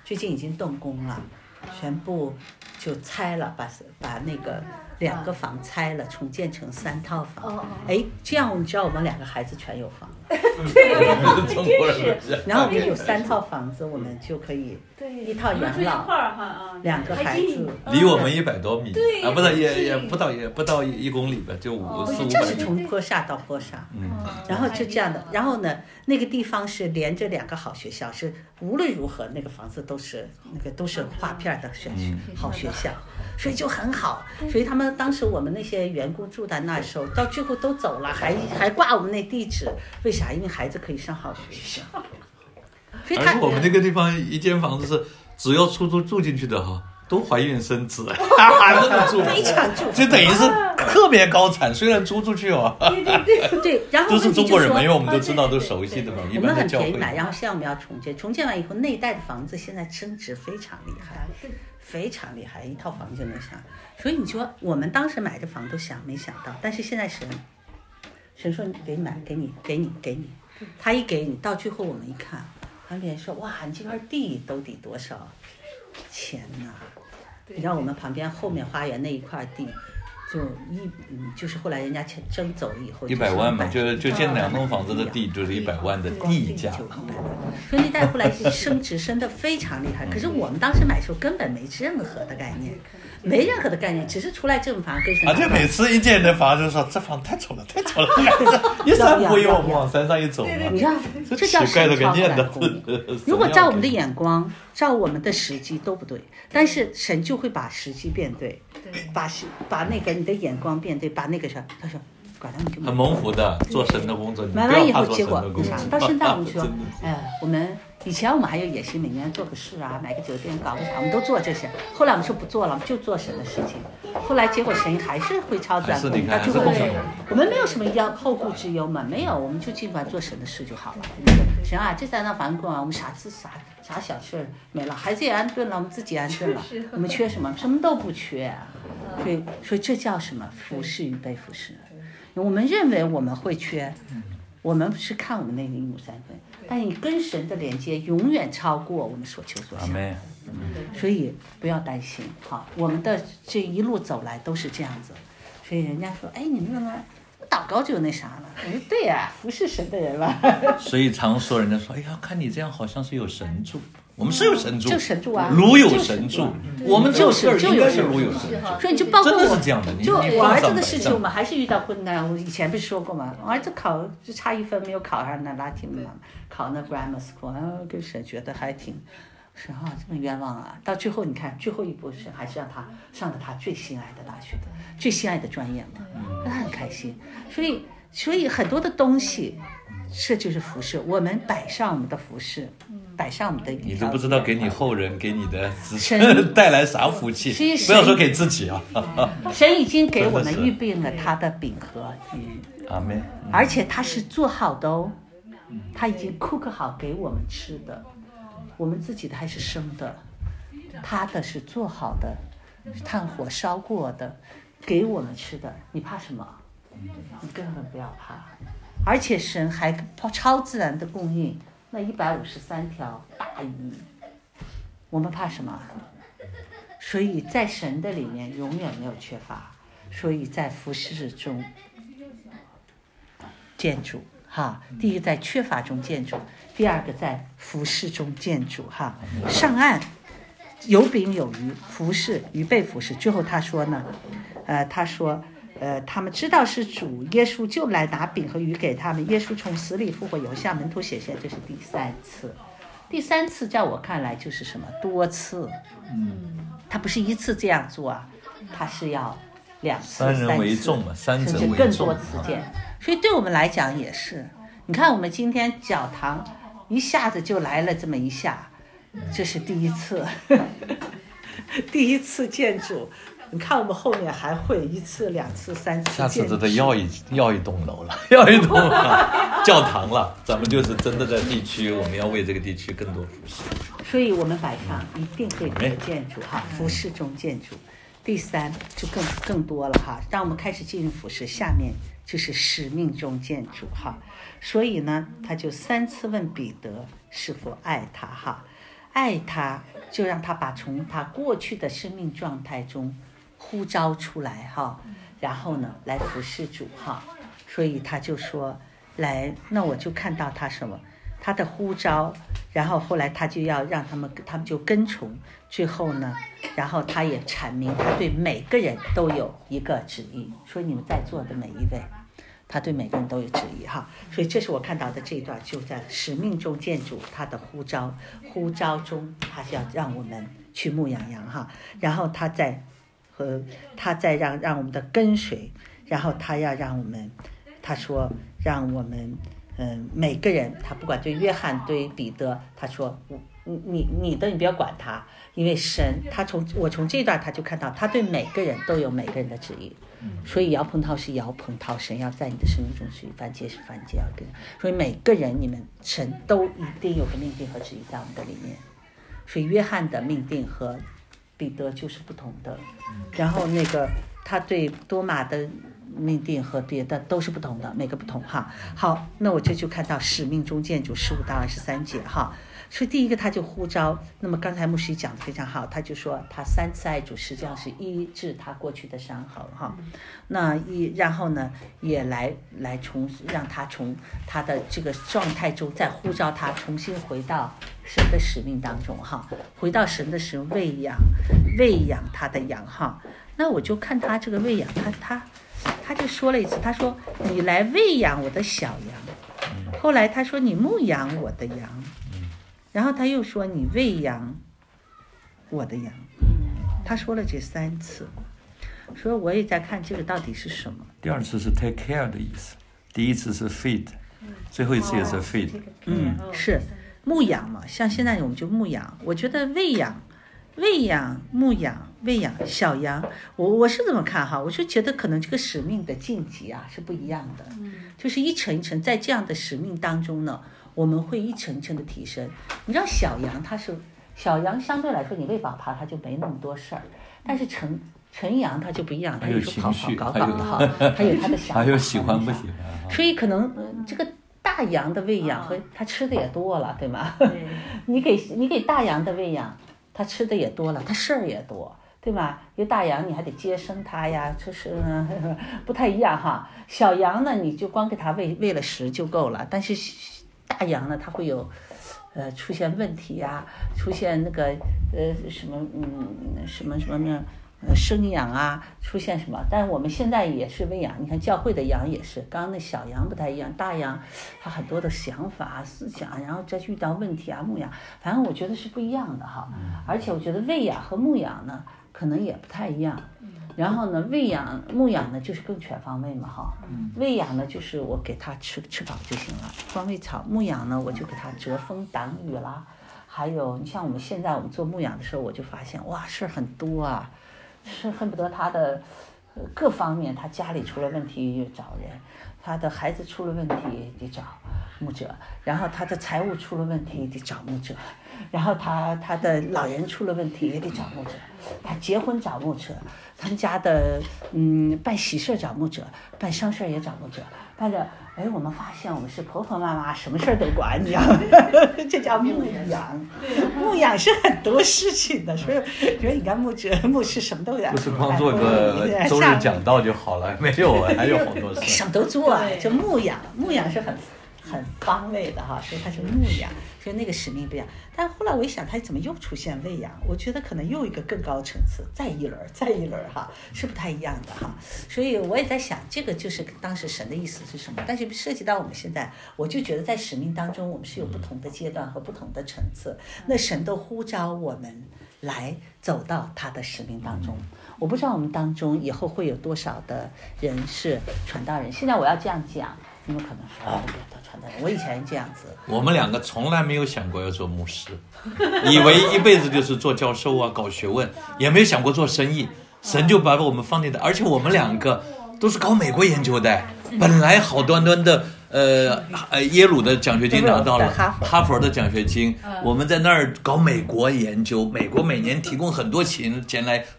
最近已经动工了，全部就拆了，把把那个两个房拆了，重建成三套房。哎，这样我们知道我们两个孩子全有房。 对，中国人是。 然后我们有三套房子，我们就可以一套养老，两个孩子， 离我们一百多米，啊，不是也也不到也不到一公里吧，就五四五百米。 就是从坡下到坡上，嗯，然后就这样的，然后呢，那个地方是连着两个好学校，是无论如何那个房子都是那个都是划片的学好学校，所以就很好。所以他们当时我们那些员工住在那时候，到最后都走了，还还挂我们那地址，为啥？因为孩子可以上好学校。 所以他而且我们那个地方一间房子是只要出租住进去的哈，都怀孕生子，这么住非常住， 就等于是特别高产，虽然租出去哦。 对对对对，然后都是中国人嘛，因为我们都知道都熟悉的嘛。 我们很便宜买，然后现在我们要重建，重建完以后那一带的房子现在升值非常厉害，非常厉害，一套房就能上。所以你说我们当时买的房都想没想到，但是现在神神说给你买，给你给你给你，他一给你，到最后我们一看，他连说哇，你这块地都得多少钱呐？你知道我们旁边后面花园那一块地，就一嗯，就是后来人家征走了以后， 一百万嘛，就就建两栋房子的地就是一百万的地价， 所以那代后来升值升得非常厉害。可是我们当时买的时候根本没任何的概念，没任何的概念，只是出来这种房跟。 而且每次一见那房就说这房太丑了，太丑了，一三步一我们往山上一走嘛， 你看这叫神超自然功。如果照我们的眼光，照我们的时机都不对，但是神就会把时机变对，把时把那个你的眼光变对，把那个啥，他说，管他你就很蒙福的做神的工作， 买完以后结果啥？到现在我们说，哎，我们以前我们还有野心，每年做个事啊，买个酒店，搞个啥，我们都做这些。后来我们说不做了，就做神的事情。后来结果神还是会超自然功，到最后我们没有什么要后顾之忧嘛，没有，我们就尽管做神的事就好了。神啊，这三套房供啊，我们啥事啥啥小事没了，孩子也安顿了，我们自己安顿了，我们缺什么？什么都不缺啊。所以，所以这叫什么？服侍与被服侍。我们认为我们会缺，我们是看我们那个一亩三分，但你跟神的连接永远超过我们所求所想。所以不要担心，好，我们的这一路走来都是这样子。所以人家说，哎，你们怎么祷告就那啥了？我说对呀、啊，服侍神的人了。 所以常说人家说，哎呀，看你这样好像是有神助。我们是有神助， 就神助啊， 如有神助，我们这事儿应该是如有神助。 所以就包括我， 真的是这样的。 就我儿子的事情，我们还是遇到困难。我以前不是说过吗？我儿子考就差一分没有考上那拉丁嘛，考那 grammar school， 然后跟神觉得还挺，是啊，这么冤枉啊！到最后你看，最后一步是还是让他上了他最心爱的大学，最心爱的专业嘛，他很开心。所以，所以很多的东西，这就是服侍。我们摆上我们的服侍。摆上我们的， 你都不知道给你后人给你的子孙带来啥福气，不要说给自己啊。 神已经给我们预备了他的饼和鱼， 阿门。 而且他是做好的哦，他已经 cook 好给我们吃的，我们自己的还是生的，他的是做好的，炭火烧过的，给我们吃的，你怕什么？你根本不要怕，而且神还超自然的供应。那一百五十三条大鱼，我们怕什么？所以在神的里面永远没有缺乏，所以在服侍中建筑哈。第一个在缺乏中建筑，第二个在服侍中建筑哈。上岸有饼有鱼，服侍与被服侍。最后他说呢，呃，他说。呃，他们知道是主耶稣就来拿饼和鱼给他们。耶稣从死里复活以后向门徒显现，这是第三次。第三次在我看来就是什么？多次。嗯，他不是一次这样做啊，他是要两次、 三人为重嘛，三者为重， 甚至更多次见。所以对我们来讲也是。你看我们今天教堂一下子就来了这么一下，这是第一次，第一次建筑。你看我们后面还会一次、两次、三次， 下次都得要一要一栋楼了，要一栋教堂了。咱们就是真的在地区，我们要为这个地区更多服侍。 所以我们摆上一定会有建筑哈，服侍中建筑。第三就更更多了哈，当我们开始进入服侍，下面就是使命中建筑哈。所以呢，他就三次问彼得是否爱他哈。 爱他，就让他把从他过去的生命状态中呼召出来哈，然后呢来服侍主哈。所以他就说来，那我就看到他什么，他的呼召，然后后来他就要让他们，他们就跟从，最后呢，然后他也阐明他对每个人都有一个旨意，说你们在座的每一位，他对每个人都有旨意哈。所以这是我看到的这一段，就在使命中见主他的呼召，呼召中他要让我们去牧养羊哈，然后他在和他在让让我们的跟随，然后他要让我们，他说让我们嗯每个人，他不管对约翰对彼得，他说你你你的你不要管他，因为神他从我从这段他就看到他对每个人都有每个人的旨意，所以摇棚套是摇棚套，神要在你的生命中是凡节是凡节要跟，所以每个人你们神都一定有个命定和旨意在我们的里面，所以约翰的命定和彼得就是不同的，然后那个他对多马的命定和别的都是不同的，每个不同哈。好，那我这就看到使命中见主十五到二十三节哈。所以第一个他就呼召，那么刚才牧师讲的非常好，他就说他三次爱主实际上是医治他过去的伤痕哈。那一然后呢也来来从让他从他的这个状态中再呼召他重新回到神的使命当中哈，回到神的使命喂养喂养他的羊哈。那我就看他这个喂养他他他就说了一次，他说你来喂养我的小羊，后来他说你牧养我的羊，然后他又说你喂养我的羊，他说了这三次，所以我也在看这个到底是什么。 第二次是 take care 的意思，第一次是 feed， 最后一次也是 feed。 嗯，是牧养嘛，像现在我们就牧养，我觉得喂养喂养牧养喂养小羊，我我是这么看哈，我是觉得可能这个使命的晋级啊是不一样的，就是一层一层在这样的使命当中呢，我们会一层一层的提升。你知道小羊它是小羊相对来说你喂饱它它就没那么多事儿，但是成成羊它就不一样，它有时候跑跑搞搞的哈，它有它的想法， 还有喜欢不喜欢， 所以可能、呃、这个大羊的喂养和它吃的也多了，对吗？你给你给大羊的喂养，它吃的也多了，它事儿也多，对吧？因为大羊你还得接生它呀，就是呵呵不太一样哈。小羊呢，你就光给它喂喂了食就够了，但是大羊呢，它会有，呃，出现问题呀，出现那个呃什么嗯什么什么呢？呃，生养啊，出现什么？但是我们现在也是喂养，你看教会的羊也是，刚刚那小羊不太一样，大羊它很多的想法、思想，然后再遇到问题啊，牧养，反正我觉得是不一样的哈。而且我觉得喂养和牧养呢，可能也不太一样。然后呢，喂养、牧养呢，就是更全方位嘛哈。喂养呢，就是我给它吃吃饱就行了，光喂草；牧养呢，我就给它遮风挡雨啦。还有，你像我们现在我们做牧养的时候，我就发现哇，事儿很多啊。是恨不得他的各方面，他家里出了问题就找人，他的孩子出了问题得找牧者，然后他的财务出了问题得找牧者，然后他他的老人出了问题也得找牧者，他结婚找牧者，他们家的嗯办喜事找牧者，办丧事也找牧者，办着哎我们发现我们是婆婆妈妈什么事都管，你知道吗？这叫牧养，牧养是很多事情的，所以所以你看牧者牧师什么都有， 不是光做个周日讲道就好了，没有啊，还有好多事， 什么都做啊，就牧养，牧养是很很方位的哈，所以它是牧养，所以那个使命不一样。但后来我一想，它怎么又出现喂养？我觉得可能又一个更高层次，再一轮，再一轮哈，是不太一样的哈。所以我也在想，这个就是当时神的意思是什么？但是涉及到我们现在，我就觉得在使命当中，我们是有不同的阶段和不同的层次。那神都呼召我们来走到他的使命当中。我不知道我们当中以后会有多少的人是传道人。现在我要这样讲。你们可能说啊，传道人，我以前这样子。 我们两个从来没有想过要做牧师，以为一辈子就是做教授啊，搞学问，也没有想过做生意。神就把我们放进的，而且我们两个都是搞美国研究的，本来好端端的，呃呃，耶鲁的奖学金拿到了，哈佛的奖学金，我们在那儿搞美国研究，美国每年提供很多钱钱来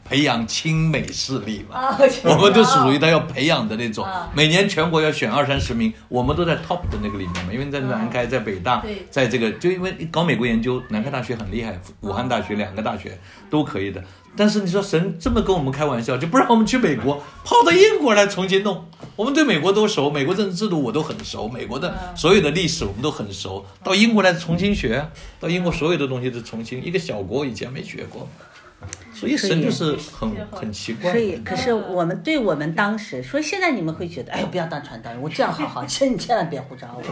培养亲美势力嘛，啊、我们都属于他要培养的那种。啊、每年全国要选二三十名，我们都在 top 的那个里面嘛。因为在南开、在北大，在这个就因为搞美国研究，南开大学很厉害，武汉大学两个大学都可以的。但是你说神这么跟我们开玩笑，就不让我们去美国，跑到英国来重新弄。我们对美国都熟，美国政治制度我都很熟，美国的所有的历史我们都很熟。到英国来重新学，到英国所有的东西都重新，一个小国以前没学过。所以神就是很很奇怪。 所以，可是我们对我们当时，所以现在你们会觉得，哎呦，不要当传道人，我这样好好，神你千万别呼召我。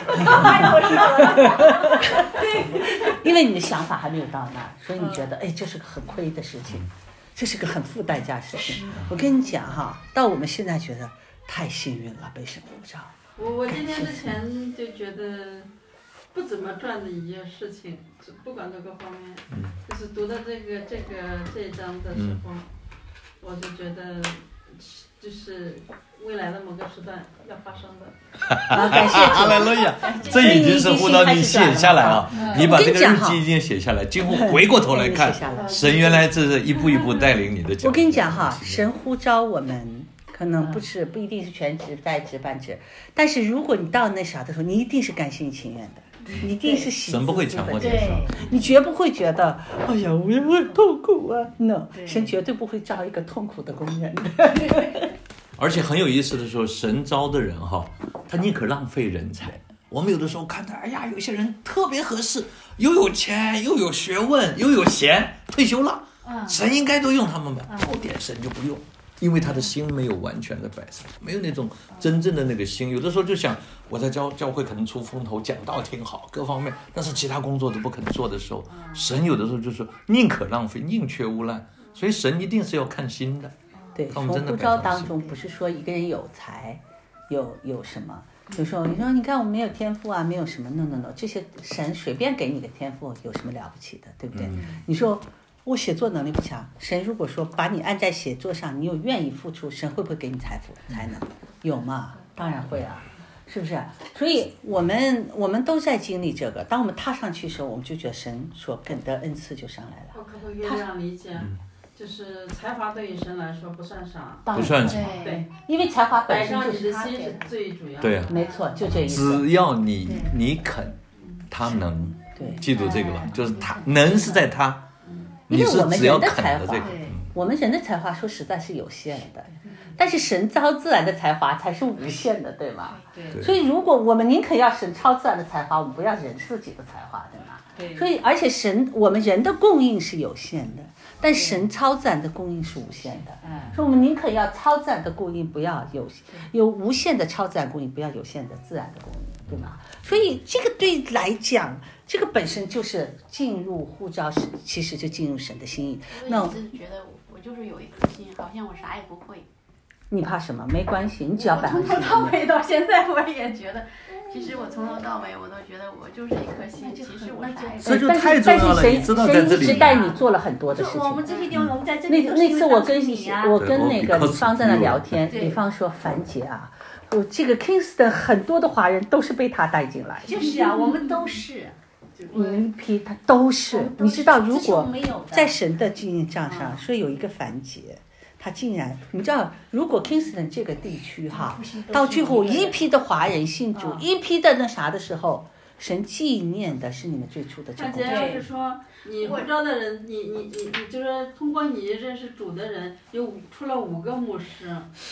因为你的想法还没有到那，所以你觉得，哎，这是个很亏的事情，这是个很付代价的事情。我跟你讲哈，到我们现在觉得太幸运了，被神呼召。 我我今天之前就觉得。不怎么转的一件事情，不管各个方面，嗯、就是读到这个这个这一章的时候，嗯、我就觉得，就是未来的某个时段要发生的。 好，感谢阿莱路亚，这已经是呼到你写下来了，你把这个日记已经写下来，今后回过头来看，神原来这是一步一步带领你的脚。 我跟你讲哈，神呼召我们。可能不是不一定是全职在职半职，但是如果你到那啥的时候，你一定是甘心情愿的，你一定是喜。 神不会强迫你， 你绝不会觉得，哎呀，我也很痛苦啊 ！No， 神绝对不会招一个痛苦的工人。 而且很有意思的时候，神招的人哈，他宁可浪费人才。我们有的时候看到，哎呀，有些人特别合适，又有钱，又有学问，又有闲，退休了，神应该都用他们吧？到点神就不用。因为他的心没有完全的摆上，没有那种真正的那个心。有的时候就想，我在教教会可能出风头，讲道挺好，各方面，但是其他工作都不肯做的时候，神有的时候就是宁可浪费，宁缺毋滥。所以神一定是要看心的。 对，从呼召当中不是说一个人有才，有有什么，有时候你说你看我没有天赋啊，没有什么 no no no， 这些神随便给你个天赋有什么了不起的，对不对？嗯、你说。我写作能力不强，神如果说把你按在写作上，你有愿意付出，神会不会给你财富才能？有吗？当然会啊，是不是？所以我们我们都在经历这个。当我们踏上去的时候，我们就觉得神所给的恩赐就上来了。 我可不可以这样理解？就是才华对于神来说不算啥， 不算啥。 对， 因为才华本身就是他是最主要的。 对啊， 没错，就这意思。 只要你你肯，他能。 对， 记住这个吧，就是他能是在他。 因为我们人的才华，我们人的才华说实在是有限的，但是神超自然的才华才是无限的，对吗？ 对。 所以如果我们宁可要神超自然的才华，我们不要人自己的才华，对吗？ 对。 所以而且神我们人的供应是有限的，但神超自然的供应是无限的。嗯。所以我们宁可要超自然的供应，不要有有无限的超自然供应，不要有限的自然的供应，对吗？所以这个对来讲。这个本身就是进入呼召，其实就进入神的心意。 那我一直觉得我就是有一颗心，好像我啥也不会。 你怕什么？没关系，你只要摆上心。 从头到尾到现在，我也觉得，其实我从头到尾我都觉得我就是一颗心，其实我啥也不会。 这就太重要了，你知道在这里。 神一直带你做了很多的事情。 我们这些地方能在这里。 那那次我跟我跟那个李芳在那聊天，李芳说：“樊姐啊，我这个 Kingston 很多的华人都是被他带进来。” 就是啊，我们都是。 你们一批他都是，你知道，如果在神的经营账上，说有一个樊姐，他竟然，你知道，如果 Kingston 这个地区哈，到最后一批的华人信主，一批的那啥的时候，神纪念的是你们最初的这个。 而且要是说你呼召的人，你你你你就是通过你认识主的人，有出了五个牧师，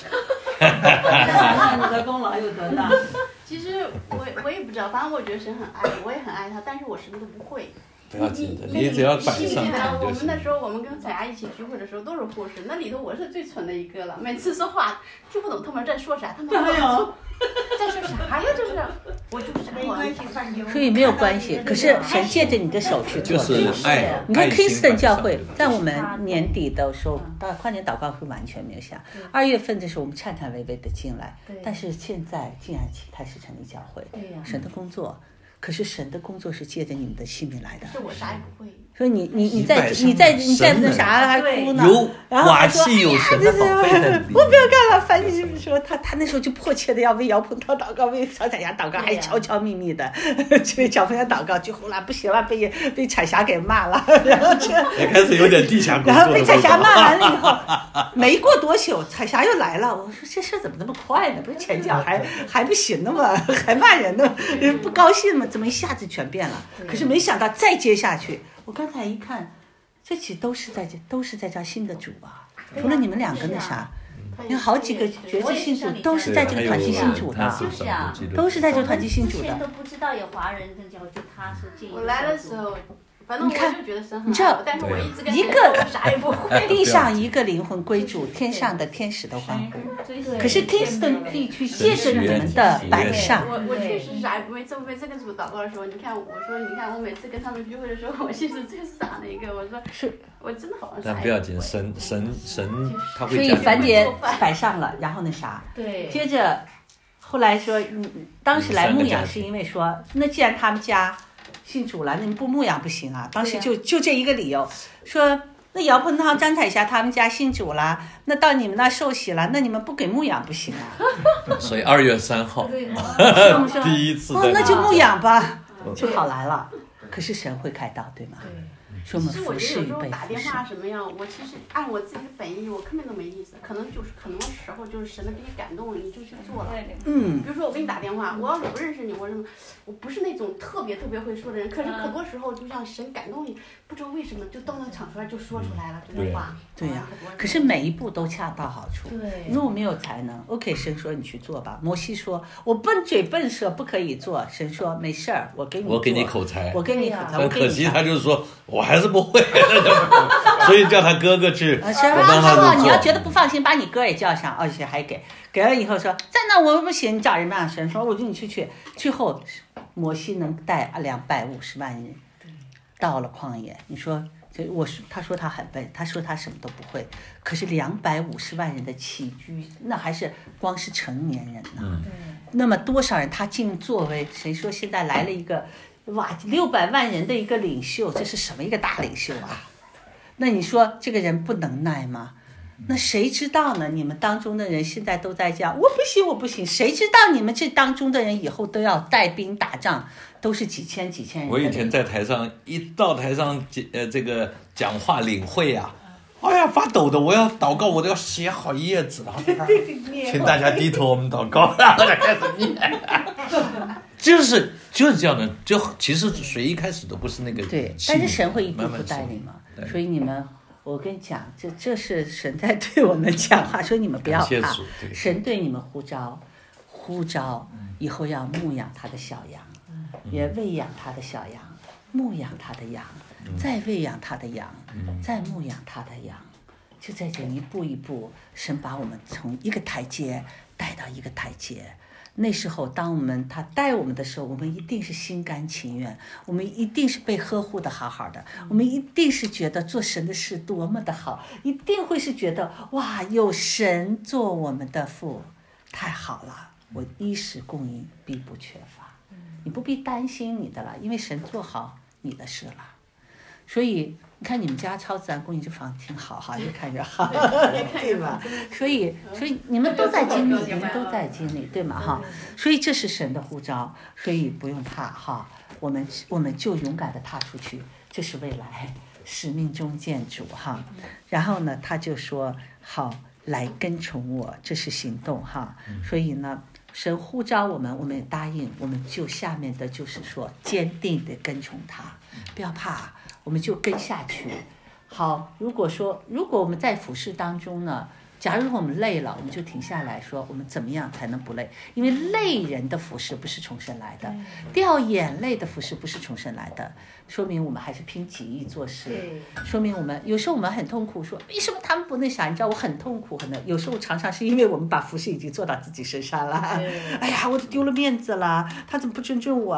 那你的功劳有多大？ 其实我我也不知道，反正我觉得神很爱我，我也很爱他，但是我什么都不会。 不要紧的，你只要摆上看就行。我们那时候，我们跟彩霞一起聚会的时候都是护士，那里头我是最蠢的一个了，每次说话听不懂他们在说啥，他们在说在说啥呀？就是我就是没关系， 所以没有关系。可是神借着你的手去做， 就是爱。 你看 Kingston 教会在我们年底的时候，到跨年祷告会完全没有下。二月份的时候，我们颤颤巍巍的进来，但是现在竟然开始成立教会，神的工作。 可是神的工作是借着你们的性命来的。 是我啥也不会。 所以你你你在你在你在那啥还哭呢？ 有然后瓦器有神的宝贝在里面。 我不要干了，反正说他他那时候就迫切的要为姚鹏涛祷告，为小彩霞祷告，还悄悄密密的为小朋友祷告。就后来不行了，被被彩霞给骂了，然后这也开始有点地下工作。 然后被彩霞骂完了以后，没过多久，彩霞又来了。我说这事怎么那么快呢？不是前脚还还不行呢吗？还骂人呢，不高兴吗？怎么一下子全变了？可是没想到再接下去，我刚才一看。这起都是在这，都是在这新的主吧？除了你们两个那啥，有好几个角色信主都是在这个团契信主的， 就是啊， 都是在这个团契信主的。 之前都不知道有华人这教，就他是建议。 我来的时候，反正我就觉得神很好，但是我一直跟一个啥也不会。 地上一个灵魂归主，天上的天使都欢呼。可是 Kingston 地区借着你们的摆上， 我我确实啥也不会。这每次跟主祷告的时候，你看我说你看我每次跟他们聚会的时候，我其实最傻的一个，我说是， 我真的好像。 但不要紧，神神神他会。 所以樊姐摆上了，然后那啥， 对， 接着后来说，嗯，当时来牧养是因为说，那既然他们家信主了，你们不牧养不行啊。当时就就这一个理由，说那姚鹏涛、张彩霞他们家信主了，那到你们那受洗了，那你们不给牧养不行啊。 所以二月三号第一次哦，那就牧养吧，就好来了。可是神会开道，对吗？ 对。 说我们服侍与被服侍。 其实我觉得有时候打电话什么样，我其实按我自己的本意，我根本都没意思。可能就是可能时候就是神的给你感动了，你就去做了。 嗯。 比如说我给你打电话，我要是不认识你，我什么，我不是那种特别特别会说的人。可是很多时候就像神感动你，不知道为什么就到那场合就说出来了这句话。 对呀、啊。可是每一步都恰到好处。 对。 如果没有才能 ，OK， 神说你去做吧。摩西说我笨嘴笨舌不可以做，神说没事儿，我给你。 我给你口才。 我给你口才。 很可惜，他就说我还是不会。所以叫他哥哥去， 我帮他做。你要觉得不放心，把你哥也叫上，而且还给给了以后说，在那我不行，你找人让神说，我就你去去。最后，摩西能带两百五十万人到了旷野。你说，这我说他说他很笨，他说他什么都不会，可是两百五十万人的起居，那还是光是成年人呢。 嗯、 那么多少人他竟作为，谁说现在来了一个？哇，六百万人的一个领袖，这是什么一个大领袖啊？那你说这个人不能耐吗？那谁知道呢？你们当中的人现在都在讲，我不行，我不行。谁知道你们这当中的人以后都要带兵打仗，都是几千几千人。 我以前在台上，一到台上呃这个讲话领会啊，哎呀发抖的，我要祷告，我都要写好一页纸，然后请大家低头，我们祷告，然后再开始念。就是就是这样的，就其实谁一开始都不是那个对，但是神会一步步带领嘛， 慢慢所以你们，我跟你讲，这这是神在对我们讲话，说你们不要怕，神对你们呼召，呼召以后要牧养他的小羊，嗯、也喂养他的小羊，牧养他的羊，嗯、再喂养他的羊，嗯、再牧养他的羊，就在这一步一步，神把我们从一个台阶带到一个台阶。那时候当我们他带我们的时候，我们一定是心甘情愿，我们一定是被呵护的好好的，我们一定是觉得做神的事多么的好，一定会是觉得哇，有神做我们的父，太好了，我衣食供应必不缺乏，你不必担心你的了，因为神做好你的事了。所以你看你们家超自然供应这房挺好哈，越看越好，对吧？所以所以你们都在经历，你们都在经历，对吗？哈，所以这是神的呼召，所以不用怕哈，我们我们就勇敢的踏出去，这是未来使命中见主哈。然后呢，他就说好，来跟从我，这是行动哈。所以呢，神呼召我们，我们也答应，我们就下面的就是说坚定的跟从他，不要怕。我们就跟下去。好，如果说如果我们在服事当中呢，假如我们累了，我们就停下来说我们怎么样才能不累，因为累人的服事不是从神来的，掉眼泪的服事不是从神来的，说明我们还是凭己意做事，说明我们有时候我们很痛苦，说为什么他们不那啥，你知道我很痛苦，很有时候常常是因为我们把服事已经做到自己身上了，哎呀我都丢了面子了，他怎么不尊重我啊，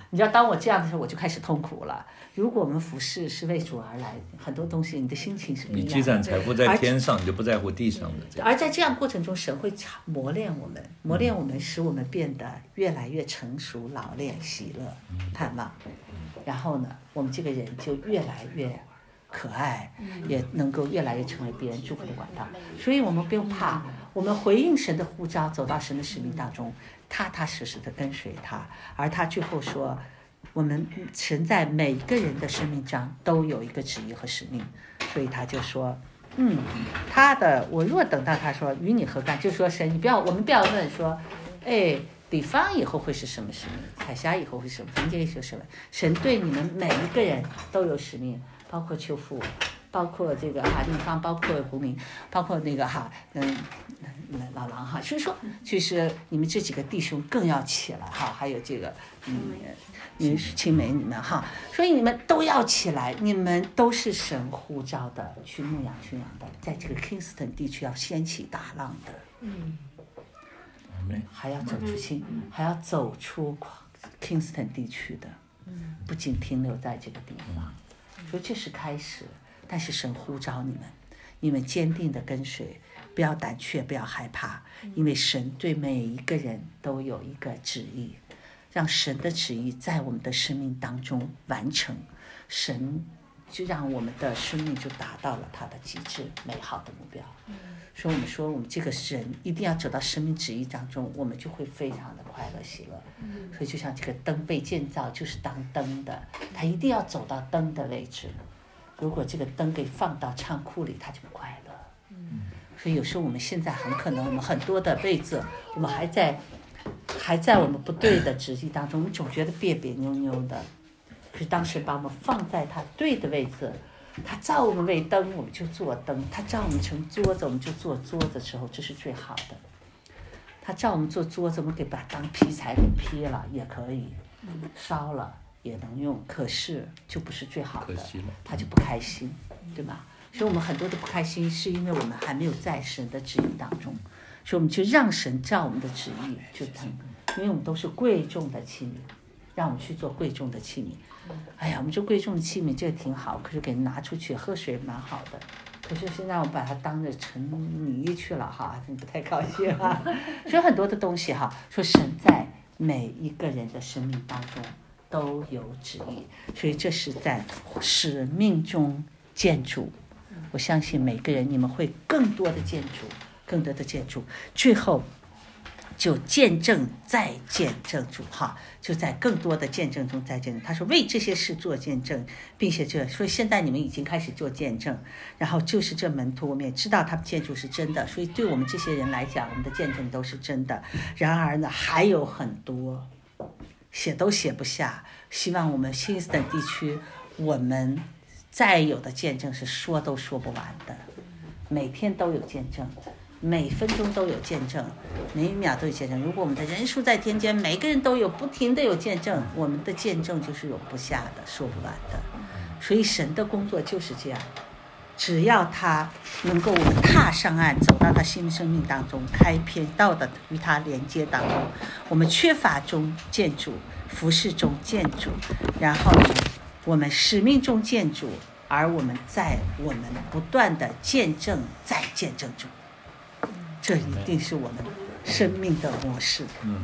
你知道，当我这样的时候，我就开始痛苦了。如果我们服侍是为主而来，很多东西你的心情是不一样的。 你积攒财富在天上，你就不在乎地上的。 而在这样过程中，神会磨练我们，磨练我们，使我们变得越来越成熟、老练、喜乐、盼望。然后呢，我们这个人就越来越可爱，也能够越来越成为别人祝福的管道。所以我们不用怕，我们回应神的呼召，走到神的使命当中，踏踏实实的跟随他。而他最后说，我们神在每个人的生命上都有一个旨意和使命，所以他就说，嗯，他的我若等到他说与你何干，就说神，你不要，我们不要问说，哎，比方以后会是什么使命，彩霞以后会是什么，冯杰以后是什么，神对你们每一个人都有使命，包括秋富，包括这个哈立方，包括胡明，包括那个哈嗯老狼哈，所以说就是你们这几个弟兄更要起来哈，还有这个嗯你青梅你们哈，所以你们都要起来，你们都是神呼召的，去牧养群羊的，在这个 Kingston 地区要掀起大浪的，嗯，还要走出新，还要走出 Kingston 地区的，不仅停留在这个地方，所以这是开始。但是神呼召你们，你们坚定的跟随，不要胆怯，不要害怕，因为神对每一个人都有一个旨意，让神的旨意在我们的生命当中完成，神就让我们的生命就达到了它的极致美好的目标。所以我们说，我们这个人一定要走到生命旨意当中，我们就会非常的快乐喜乐。所以就像这个灯被建造就是当灯的，它一定要走到灯的位置，如果这个灯给放到仓库里，它就不快乐。所以有时候我们现在很可能，我们很多的位置，我们还在还在我们不对的旨意当中，我们总觉得别别扭扭的。可是当时把我们放在它对的位置，他造我们为灯，我们就做灯；他造我们成桌子，我们就做桌子的时候，这是最好的。他造我们做桌子，我们给把它当劈柴给劈了也可以，烧了也能用，可是就不是最好的，他就不开心，对吧？所以我们很多的不开心，是因为我们还没有在神的旨意当中，所以我们就让神照我们的旨意就等，因为我们都是贵重的器皿，让我们去做贵重的器皿。哎呀，我们这贵重的器皿这个挺好，可是给人拿出去喝水蛮好的，可是现在我们把它当着盛泥去了哈，不太高兴哈。所以很多的东西哈，说神在每一个人的生命当中都有旨意，所以这是在使命中建筑。我相信每个人你们会更多的建筑，更多的建筑，最后就见证再见证主哈，就在更多的见证中再见证。他说为这些事做见证，并且这所以现在你们已经开始做见证，然后就是这门徒我们也知道他们建筑是真的，所以对我们这些人来讲，我们的见证都是真的。然而呢，还有很多写都写不下，希望我们新斯顿地区我们再有的见证是说都说不完的，每天都有见证，每分钟都有见证，每一秒都有见证。如果我们的人数在天间，每个人都有不停的有见证，我们的见证就是容不下的，说不完的。所以神的工作就是这样，只要他能够我们踏上岸，走到他新生命当中，开篇道的与他连接当中，我们缺乏中建筑，服侍中建筑，然后呢我们使命中建筑，而我们在我们不断的见证再见证中，这一定是我们生命的模式。嗯，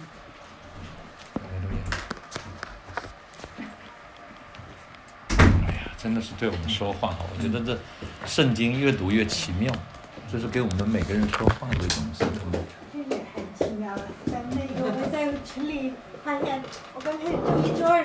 哎呀，真的是对我们说话，我觉得这圣经越读越奇妙，这是给我们每个人说话的东西。 这个很奇妙了，在那个我在群里发现，我刚才有一桌